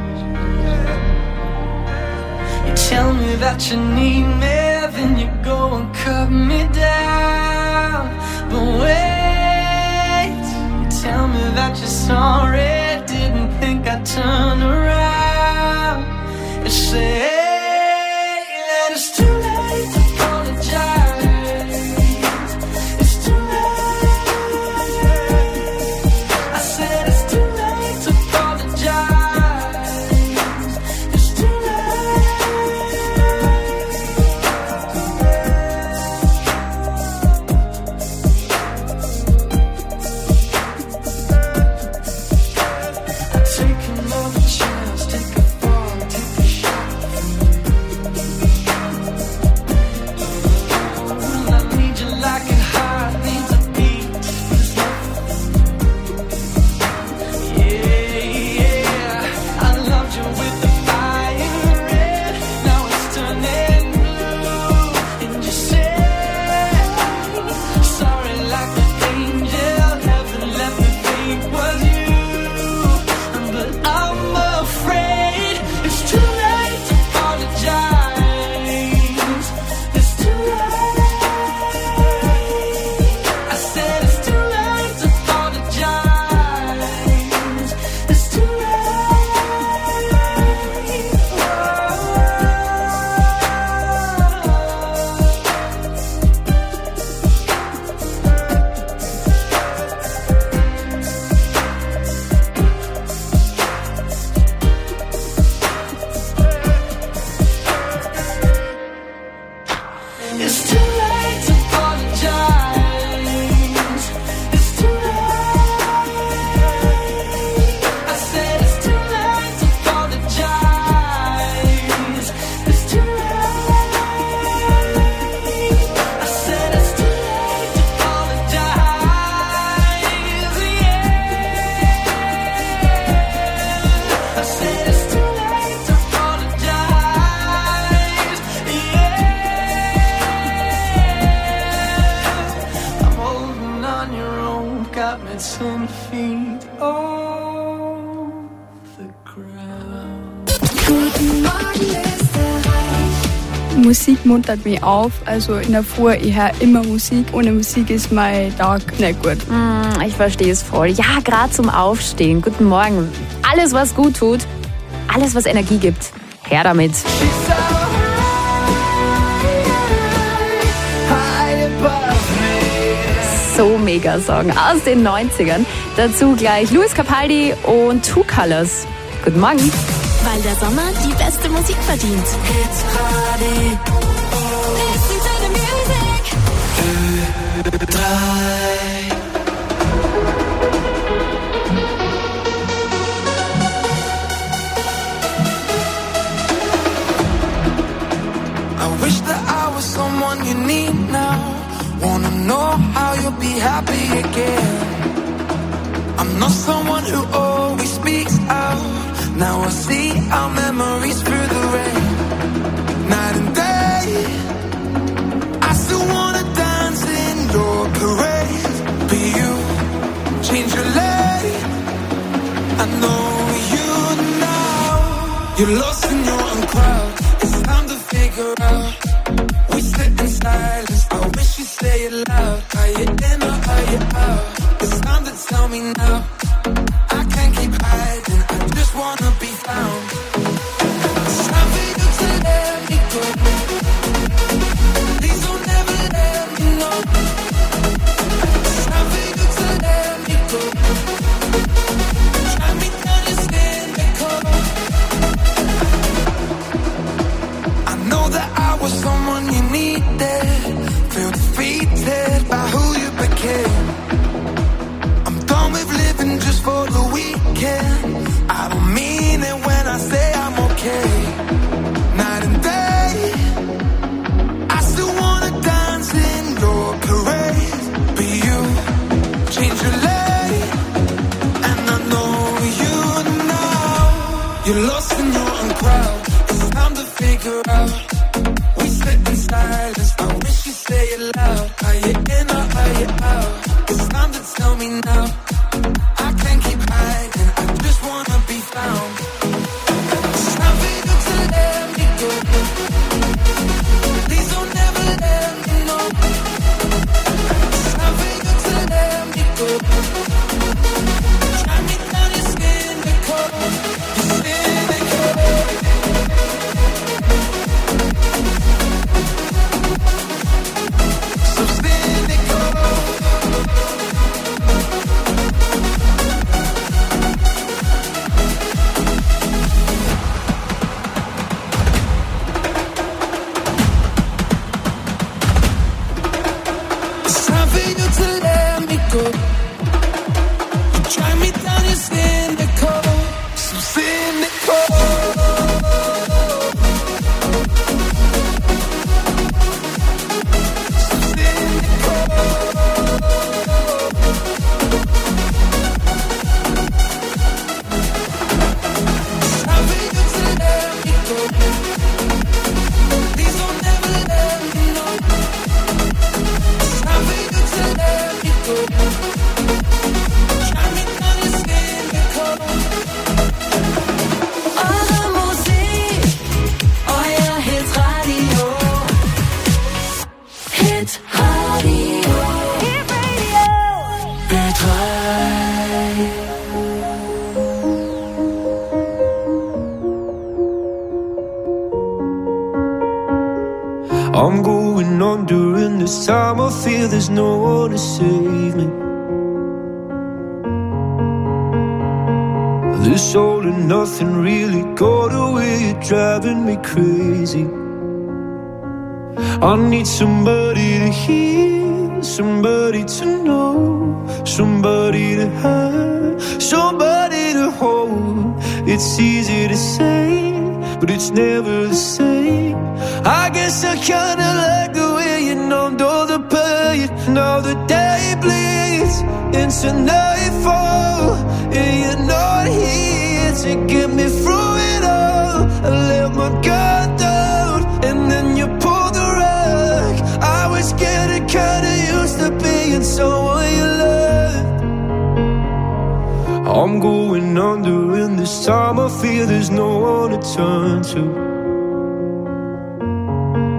You tell me that you need me, then you go and cut me down. But wait, you tell me that you're sorry, didn't think I'd turn around. You say that it's too late to apologize. It's too late. I said it's too late to apologize. It's too late. I take another chance, take a fall, take a shot. I need you like a heart needs a beat. Yeah, yeah. I loved you with the fire red. Now it's turning blue. And you said sorry like an angel. Heaven let me think was you. But I'm afraid it's too late to apologize. It's too late. I said it's too late to apologize. It's too late. It's too late to apologize. It's too late. I said it's too late to apologize. It's too late. I said it's too late to apologize. Yeah. I said it's too late to apologize. Yeah. I'm holding on your rope, got me ten feet off the ground.
Musik muntert mich auf. Also in der Früh, ich höre immer Musik. Ohne Musik ist mein Tag nicht gut.
Mm, ich verstehe es voll. Ja, gerade zum Aufstehen. Guten Morgen. Alles, was gut tut, alles, was Energie gibt. Her damit. So mega Song aus den neunzigern. Dazu gleich Luis Capaldi und Two Colors. Guten Morgen.
Weil der Sommer die beste Musik verdient. Hit Radio. Listen to the music. Ö drei.
I wish that I was someone you need now. Wanna know how you'll be happy again. I'm not someone who always speaks out. Now I see our memories through the rain. Night and day, I still wanna dance in your parade. But you change your lane. I know you now. You're lost in your own crowd. It's time to figure out. We sit in silence. I wish you'd say it loud. Are you in or are you out? It's time to tell me now. I can't keep hiding. I just wanna be found. It's time for you to let me go. Please don't ever let me know. It's time for you to let me go. Try me down your skin, they cold. I know that I was someone you needed. Feel defeated by who you became. I'm done with living just for the weekend. I don't mean it when I say I'm okay. Night and day, I still wanna dance in your parade. But you change your lane, and I know you now. You're lost in your own crowd. It's time to figure out. We sit in silence. I wish you'd say it loud. Are you in or are you out? It's time to tell me now. I can't keep hiding. I just wanna be found. It's time for you to let me go. Please don't ever let me know. It's time for you to let me go. Try me down your skin, they cold. Your skin, they cold. So skin, they cold. It's time for you to let me go. You try me down, you're cynical. So cynical. So cynical. It's time for you to let me go. Please don't ever let me know. It's time for you to let me go. Try me down, you're cynical.
Eure Musik, euer Hit Radio. Hit Radio. Hit Radio. Ö drei.
I'm going on during this time. I feel there's no one to save me. This all and nothing really got away, you're driving me crazy. I need somebody to hear, somebody to know, somebody to have, somebody to hold. It's easy to say, but it's never the same. I guess I kinda like the way you numbed all the pain. Now the day bleeds into nightfall, and you're not here to get me through it all. I let my guard down, and then you pulled the rug. I was getting kinda used to being someone you loved. I'm going under, and this time I feel there's no one to turn to.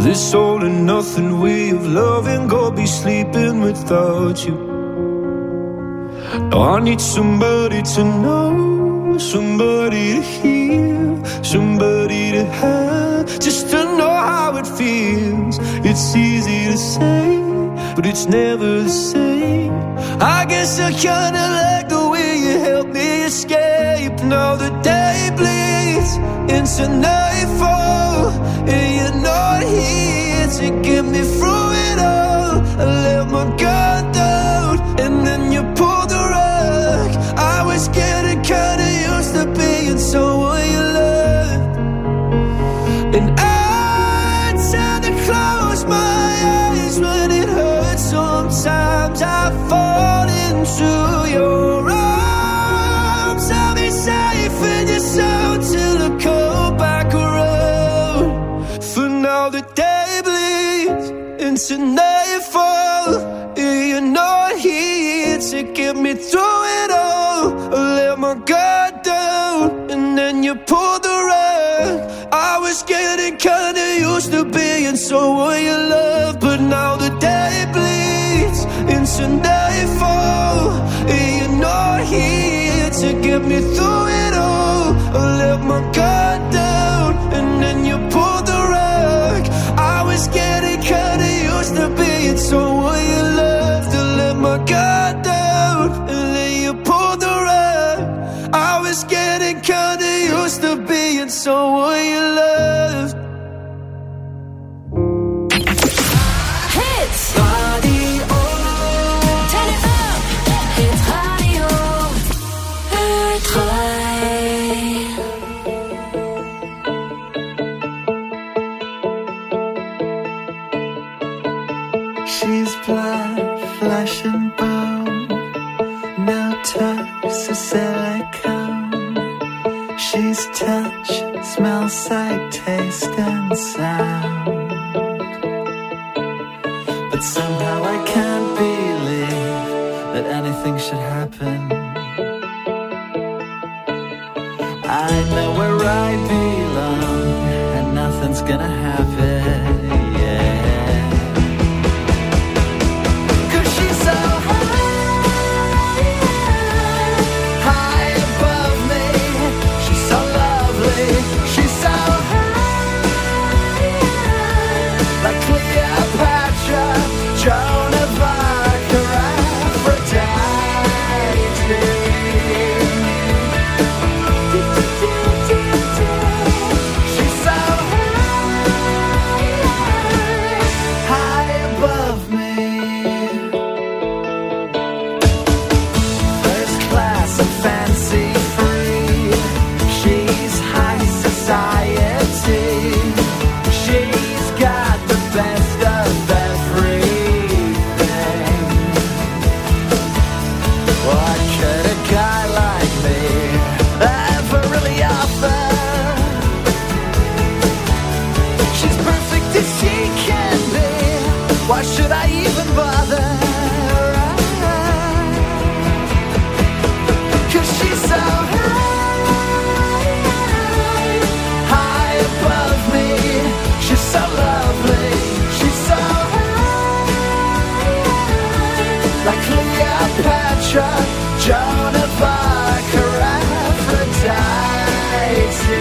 this all and nothing way of loving, go be sleeping without you. Now I need somebody to know, somebody to hear, somebody to have, just to know how it feels. It's easy to say, but it's never the same. I guess I kinda like the way you help me escape. Now the day bleeds into nightfall, and you're not here to get me through it all. I let my guard down, and then you pulled the rug. I was getting kinda used to being someone you loved, and I tend to close my eyes when it hurts. Sometimes I fall into your arms. I'll be safe in your sound till I come back around. For now the day bleeds into nightfall, and you're not here to get me through it all. I let my guard down, and then you pulled the rug. I was getting kinda used to being someone you love, but now the day bleeds into nightfall, and you're not here to get me through it all. I let my guard down, and then you pulled the rug. I was getting kinda used to being someone you loved. I let my guard down, and then you pulled the rug. I was getting kinda used to being someone you loved.
Hits Radio. Turn it up. Hits Radio. Hit drei.
She's blood, flesh and bone, no tox or silicone. She's touch, smell, sight, taste and sound. But somehow I can't believe that anything should happen. I know where I belong, and nothing's gonna happen.
Why should I even bother? Cause she's so high, high above me. She's so lovely. She's so high, like Cleopatra, Joan of Arc, or Aphrodite.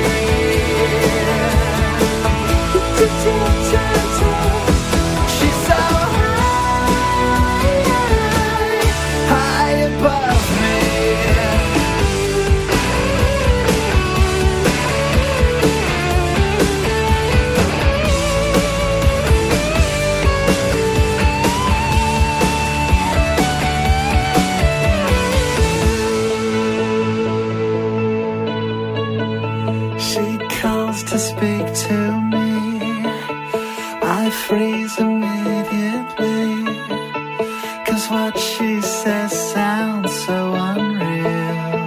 To speak to me, I freeze immediately, cause what she says sounds so unreal.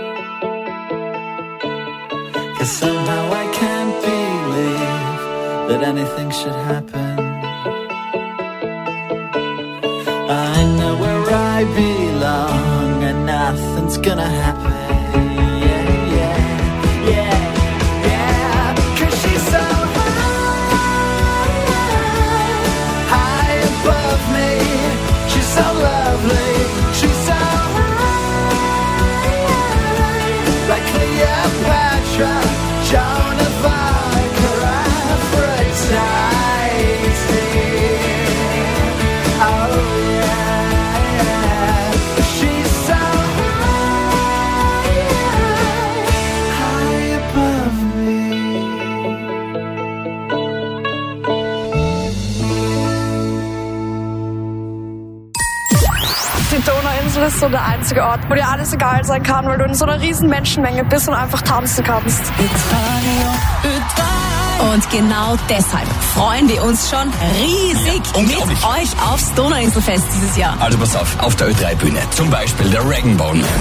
Cause somehow I can't believe that anything should happen. I know where I belong, and nothing's gonna happen. Yeah, yeah, yeah. Cause she's so high,
Österreich ist so der einzige Ort, wo dir alles egal sein kann, weil du in so einer riesen Menschenmenge bist und einfach tanzen kannst.
Und genau deshalb freuen wir uns schon riesig
Ja,
mit euch aufs Donauinselfest dieses Jahr.
Also pass auf, auf der Ö drei Bühne, zum Beispiel der Regenbogen Man.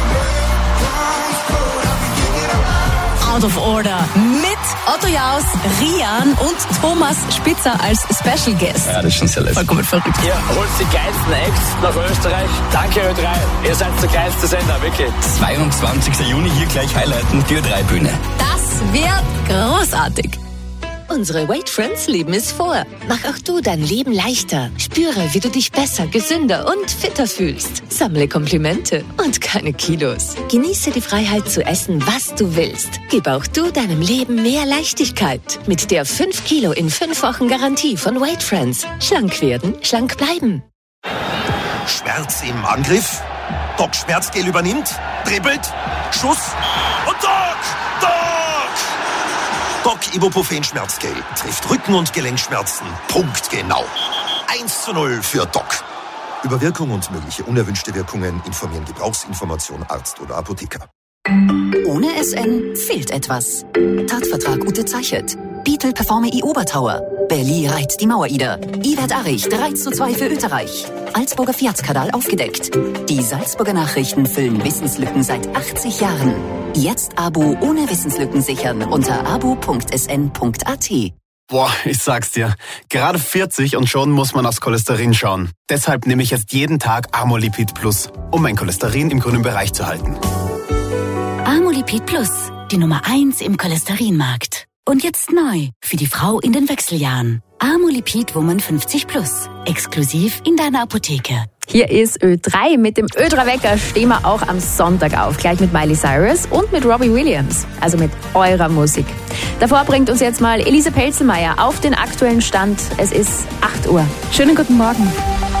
Out of Order mit Otto Jaus, Rian und Thomas Spitzer als Special Guest.
Ja, das ist schon sehr lässig.
Vollkommen verrückt.
Ihr holt die geilsten Acts nach Österreich. Danke Ö drei, ihr seid der geilste Sender, wirklich.
zweiundzwanzigsten Juni hier gleich highlighten, die Ö drei Bühne.
Das wird großartig.
Unsere Weight Friends leben es vor. Mach auch du dein Leben leichter. Spüre, wie du dich besser, gesünder und fitter fühlst. Sammle Komplimente und keine Kilos. Genieße die Freiheit zu essen, was du willst. Gib auch du deinem Leben mehr Leichtigkeit. Mit der fünf Kilo in fünf Wochen Garantie von Weight Friends. Schlank werden, schlank bleiben.
Schmerz im Angriff. Doc Schmerzgel übernimmt. Dribbelt. Schuss. Und Doc! Doc! Doc Ibuprofen Schmerzgel trifft Rücken- und Gelenkschmerzen. Punkt genau. eins zu null für Doc. Über Wirkung und mögliche unerwünschte Wirkungen informieren Gebrauchsinformation Arzt oder Apotheker.
Ohne S N fehlt etwas. Tatvertrag Ute Zeichert. Beetle performe I Obertauer. Berli reiht die Mauer-Ida. Iwert Arich drei zu zwei für Österreich. Salzburger Fiatskadal aufgedeckt. Die Salzburger Nachrichten füllen Wissenslücken seit achtzig Jahren. Jetzt Abo ohne Wissenslücken sichern unter abo punkt s n punkt a t.
Boah, ich sag's dir. Gerade vierzig und schon muss man aufs Cholesterin schauen. Deshalb nehme ich jetzt jeden Tag Amolipid Plus, um mein Cholesterin im grünen Bereich zu halten.
Amolipid Plus, die Nummer eins im Cholesterinmarkt. Und jetzt neu für die Frau in den Wechseljahren. Amolipid Woman fünfzig Plus, exklusiv in deiner Apotheke.
Hier ist Ö drei. Mit dem Ö drei Wecker stehen wir auch am Sonntag auf. Gleich mit Miley Cyrus und mit Robbie Williams. Also mit eurer Musik. Davor bringt uns jetzt mal Elise Pelzelmeier auf den aktuellen Stand. Es ist acht Uhr. Schönen guten Morgen.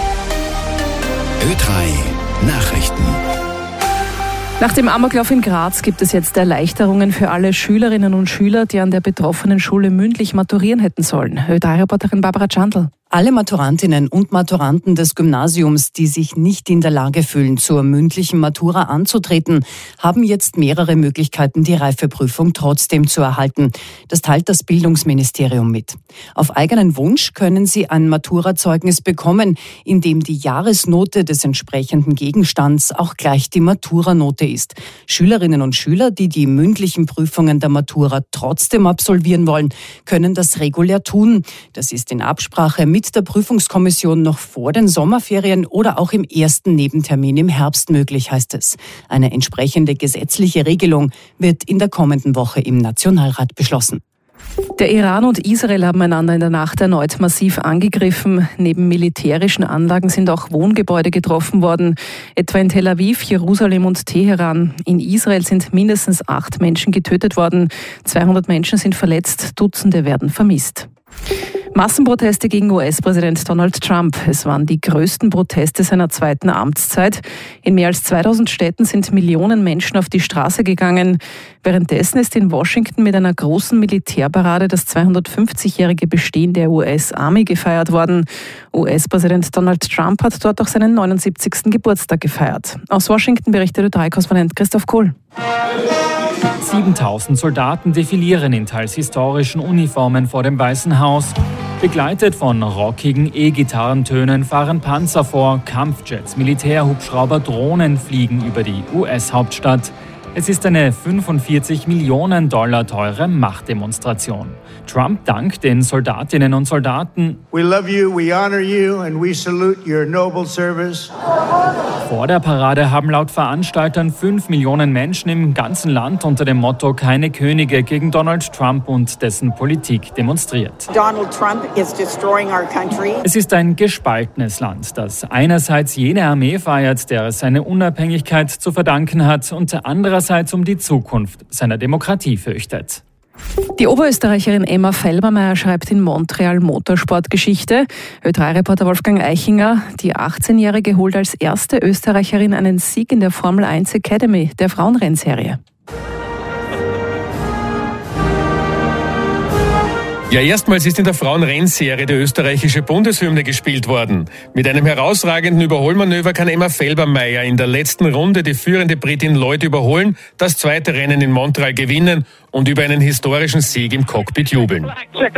Ö drei Nachrichten.
Nach dem Amoklauf in Graz gibt es jetzt Erleichterungen für alle Schülerinnen und Schüler, die an der betroffenen Schule mündlich maturieren hätten sollen. Ö drei Reporterin Barbara Chandl.
Alle Maturantinnen und Maturanten des Gymnasiums, die sich nicht in der Lage fühlen, zur mündlichen Matura anzutreten, haben jetzt mehrere Möglichkeiten, die Reifeprüfung trotzdem zu erhalten. Das teilt das Bildungsministerium mit. Auf eigenen Wunsch können sie ein Maturazeugnis bekommen, in dem die Jahresnote des entsprechenden Gegenstands auch gleich die Maturanote ist. Schülerinnen und Schüler, die die mündlichen Prüfungen der Matura trotzdem absolvieren wollen, können das regulär tun. Das ist in Absprache mit mit der Prüfungskommission noch vor den Sommerferien oder auch im ersten Nebentermin im Herbst möglich, heißt es. Eine entsprechende gesetzliche Regelung wird in der kommenden Woche im Nationalrat beschlossen.
Der Iran und Israel haben einander in der Nacht erneut massiv angegriffen. Neben militärischen Anlagen sind auch Wohngebäude getroffen worden, etwa in Tel Aviv, Jerusalem und Teheran. In Israel sind mindestens acht Menschen getötet worden, zweihundert Menschen sind verletzt, Dutzende werden vermisst. Massenproteste gegen U S-Präsident Donald Trump. Es waren die größten Proteste seiner zweiten Amtszeit. In mehr als zweitausend Städten sind Millionen Menschen auf die Straße gegangen. Währenddessen ist in Washington mit einer großen Militärparade das zweihundertfünfzigjährige Bestehen der U S-Army gefeiert worden. U S-Präsident Donald Trump hat dort auch seinen neunundsiebzigsten Geburtstag gefeiert. Aus Washington berichtet Ö drei Korrespondent Christoph Kohl.
siebentausend Soldaten defilieren in teils historischen Uniformen vor dem Weißen Haus. Begleitet von rockigen E-Gitarrentönen fahren Panzer vor, Kampfjets, Militärhubschrauber, Drohnen fliegen über die U S-Hauptstadt. Es ist eine fünfundvierzig Millionen Dollar teure Machtdemonstration. Trump dankt den Soldatinnen und Soldaten.
We love you, we honor you and we salute your noble service.
Vor der Parade haben laut Veranstaltern fünf Millionen Menschen im ganzen Land unter dem Motto Keine Könige gegen Donald Trump und dessen Politik demonstriert.
Donald Trump is destroying our country.
Es ist ein gespaltenes Land, das einerseits jene Armee feiert, der es seine Unabhängigkeit zu verdanken hat, und andererseits um die Zukunft seiner Demokratie fürchtet.
Die Oberösterreicherin Emma Felbermeier schreibt in Montreal Motorsportgeschichte. Ö drei Reporter Wolfgang Eichinger. Die achtzehnjährige holt als erste Österreicherin einen Sieg in der Formel eins Academy, der Frauenrennserie.
Ja, erstmals ist in der Frauenrennserie die österreichische Bundeshymne gespielt worden. Mit einem herausragenden Überholmanöver kann Emma Felbermeier in der letzten Runde die führende Britin Lloyd überholen, das zweite Rennen in Montreal gewinnen und über einen historischen Sieg im Cockpit jubeln.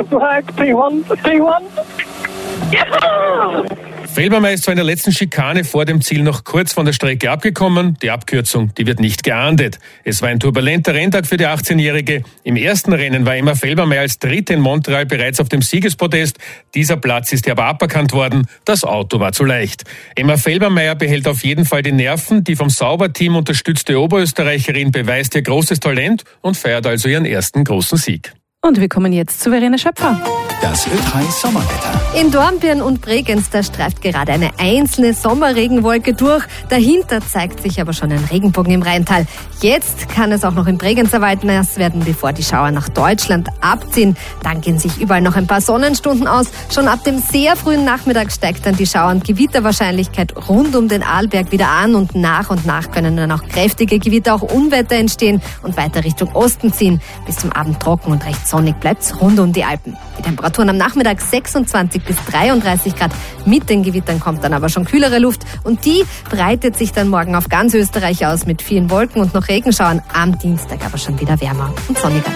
Felbermeier ist zwar in der letzten Schikane vor dem Ziel noch kurz von der Strecke abgekommen. Die Abkürzung, die wird nicht geahndet. Es war ein turbulenter Renntag für die achtzehnjährige. Im ersten Rennen war Emma Felbermeier als Dritte in Montreal bereits auf dem Siegespodest. Dieser Platz ist ihr aber aberkannt worden. Das Auto war zu leicht. Emma Felbermeier behält auf jeden Fall die Nerven. Die vom Sauberteam unterstützte Oberösterreicherin beweist ihr großes Talent und feiert also ihren ersten großen Sieg.
Und wir kommen jetzt zu Verena Schöpfer.
Das Ö drei Sommerwetter.
In Dornbirn und Bregenz, da streift gerade eine einzelne Sommerregenwolke durch. Dahinter zeigt sich aber schon ein Regenbogen im Rheintal. Jetzt kann es auch noch im Bregenzerwald nass werden, bevor die Schauer nach Deutschland abziehen. Dann gehen sich überall noch ein paar Sonnenstunden aus. Schon ab dem sehr frühen Nachmittag steigt dann die Schauer- und Gewitterwahrscheinlichkeit rund um den Arlberg wieder an. Und nach und nach können dann auch kräftige Gewitter, auch Unwetter entstehen und weiter Richtung Osten ziehen. Bis zum Abend trocken und recht sonnig bleibt's rund um die Alpen. Die Temperaturen am Nachmittag sechsundzwanzig bis dreiunddreißig Grad. Mit den Gewittern kommt dann aber schon kühlere Luft und die breitet sich dann morgen auf ganz Österreich aus mit vielen Wolken und noch Regenschauern. Am Dienstag aber schon wieder wärmer und sonniger.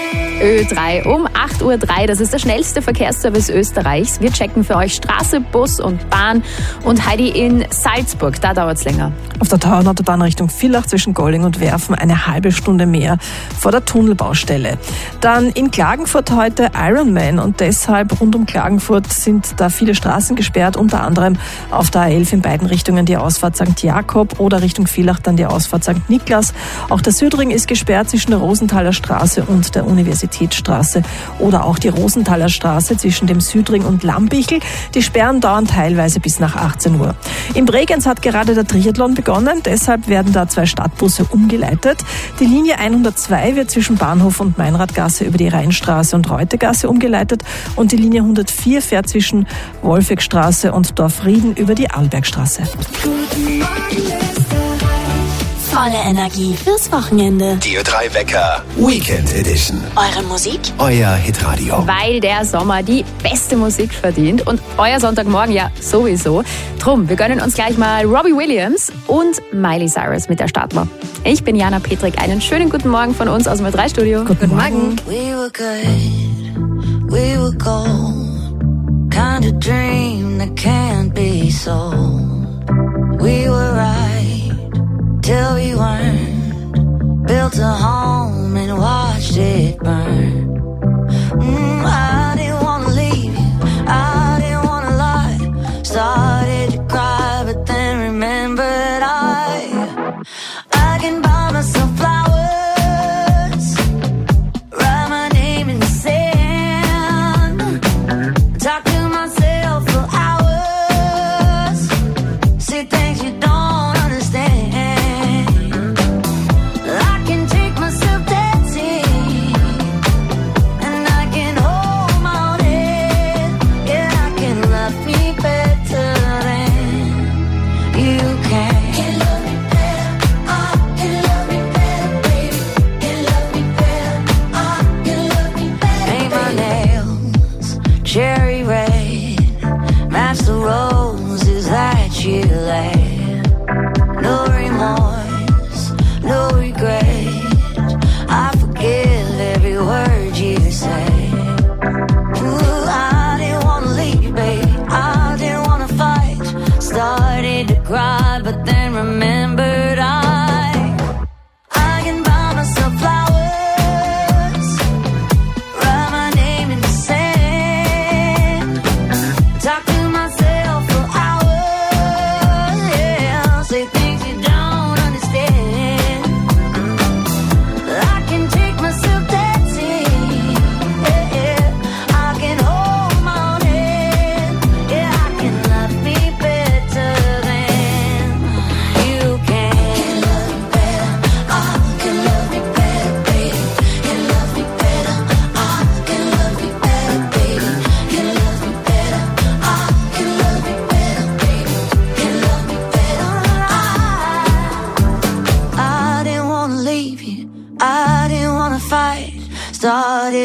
Ö drei um acht Uhr drei, das ist der schnellste Verkehrsservice Österreichs. Wir checken für euch Straße, Bus und Bahn. Und Heidi in Salzburg, da dauert es länger.
Auf der Tauernautobahn Richtung Villach zwischen Golling und Werfen eine halbe Stunde mehr vor der Tunnelbaustelle. Dann in Klagenfurt heute Ironman und deshalb rund um Klagenfurt sind da viele Straßen gesperrt, unter anderem auf der A elf in beiden Richtungen die Ausfahrt Sankt Jakob oder Richtung Villach dann die Ausfahrt Sankt Niklas. Auch der Südring ist gesperrt zwischen der Rosenthaler Straße und der Universität. Straße oder auch die Rosenthaler Straße zwischen dem Südring und Lambichel. Die Sperren dauern teilweise bis nach achtzehn Uhr. In Bregenz hat gerade der Triathlon begonnen, deshalb werden da zwei Stadtbusse umgeleitet. Die Linie hundertzwei wird zwischen Bahnhof und Meinradgasse über die Rheinstraße und Reutegasse umgeleitet und die Linie hundertvier fährt zwischen Wolfegstraße und Dorfrieden über die Arlbergstraße.
Volle Energie fürs Wochenende.
Die Ö drei Wecker Weekend Edition.
Eure Musik?
Euer Hitradio.
Weil der Sommer die beste Musik verdient und euer Sonntagmorgen ja sowieso. Drum, wir gönnen uns gleich mal Robbie Williams und Miley Cyrus mit der Startler. Ich bin Jana Petrik. Einen schönen guten Morgen von uns aus dem Ö drei Studio.
Guten, guten Morgen.
We were good, we were gold. Kind of dream that can't be sold. We were right till we weren't. Built a home and watched it burn. Mm, I didn't wanna leave you, I didn't wanna lie. Started to cry but then remembered I I can buy myself flowers, write my name in the sand, talk to myself for hours, say things you don't understand. Cherry red, match the roses that you laid. No remorse, no regret. I forgive every word you say. Ooh, I didn't wanna leave, babe. I didn't wanna fight. Started to cry, but then remembered I I can buy myself flowers. Talk to myself for hours,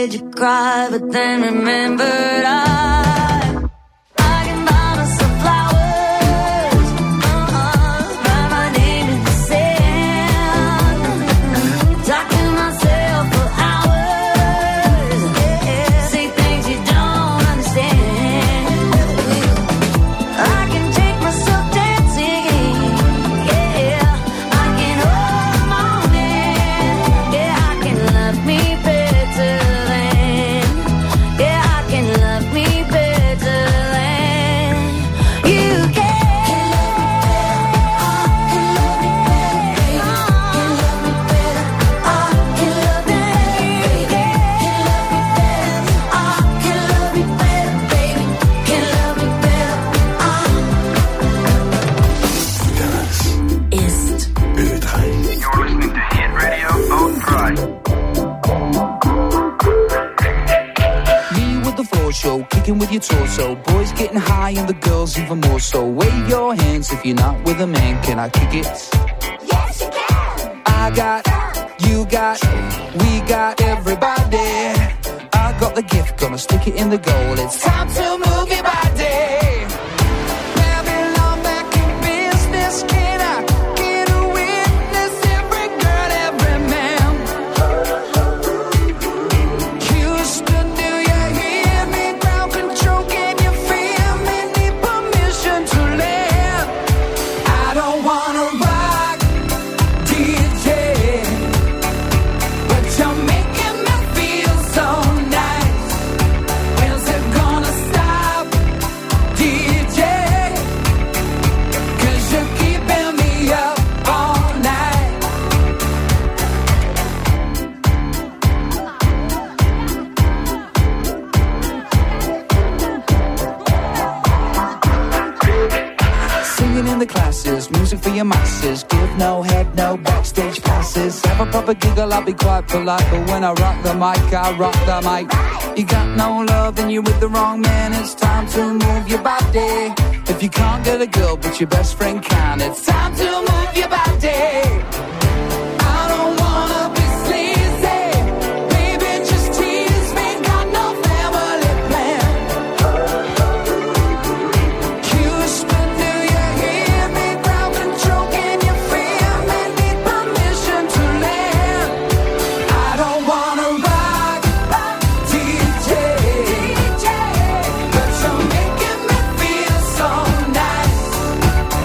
made you cry, but then remembered I
with your torso, boys getting high and the girls even more so. Wave your hands if you're not with a man. Can I kick it?
Yes, you can.
I got, you got, we got everybody. I got the gift, gonna stick it in the goal. It's time to move your body. Babylon back in business. Can I get a witness? Every girl, every man. Houston, do you hear me? Ground control, can you feel me? Need permission to land. I don't wanna rock, D J, but you're making me feel so nice. When's it gonna stop, D J? 'Cause you're keeping me up all night. Singing in the classes, music for your masses. Give no head, no backstage passes. Have a proper giggle, I'll be quite polite. But when I rock the mic, I rock the mic. You got no love and you're with the wrong man. It's time to move your body. If you can't get a girl, but your best friend can, it's time to move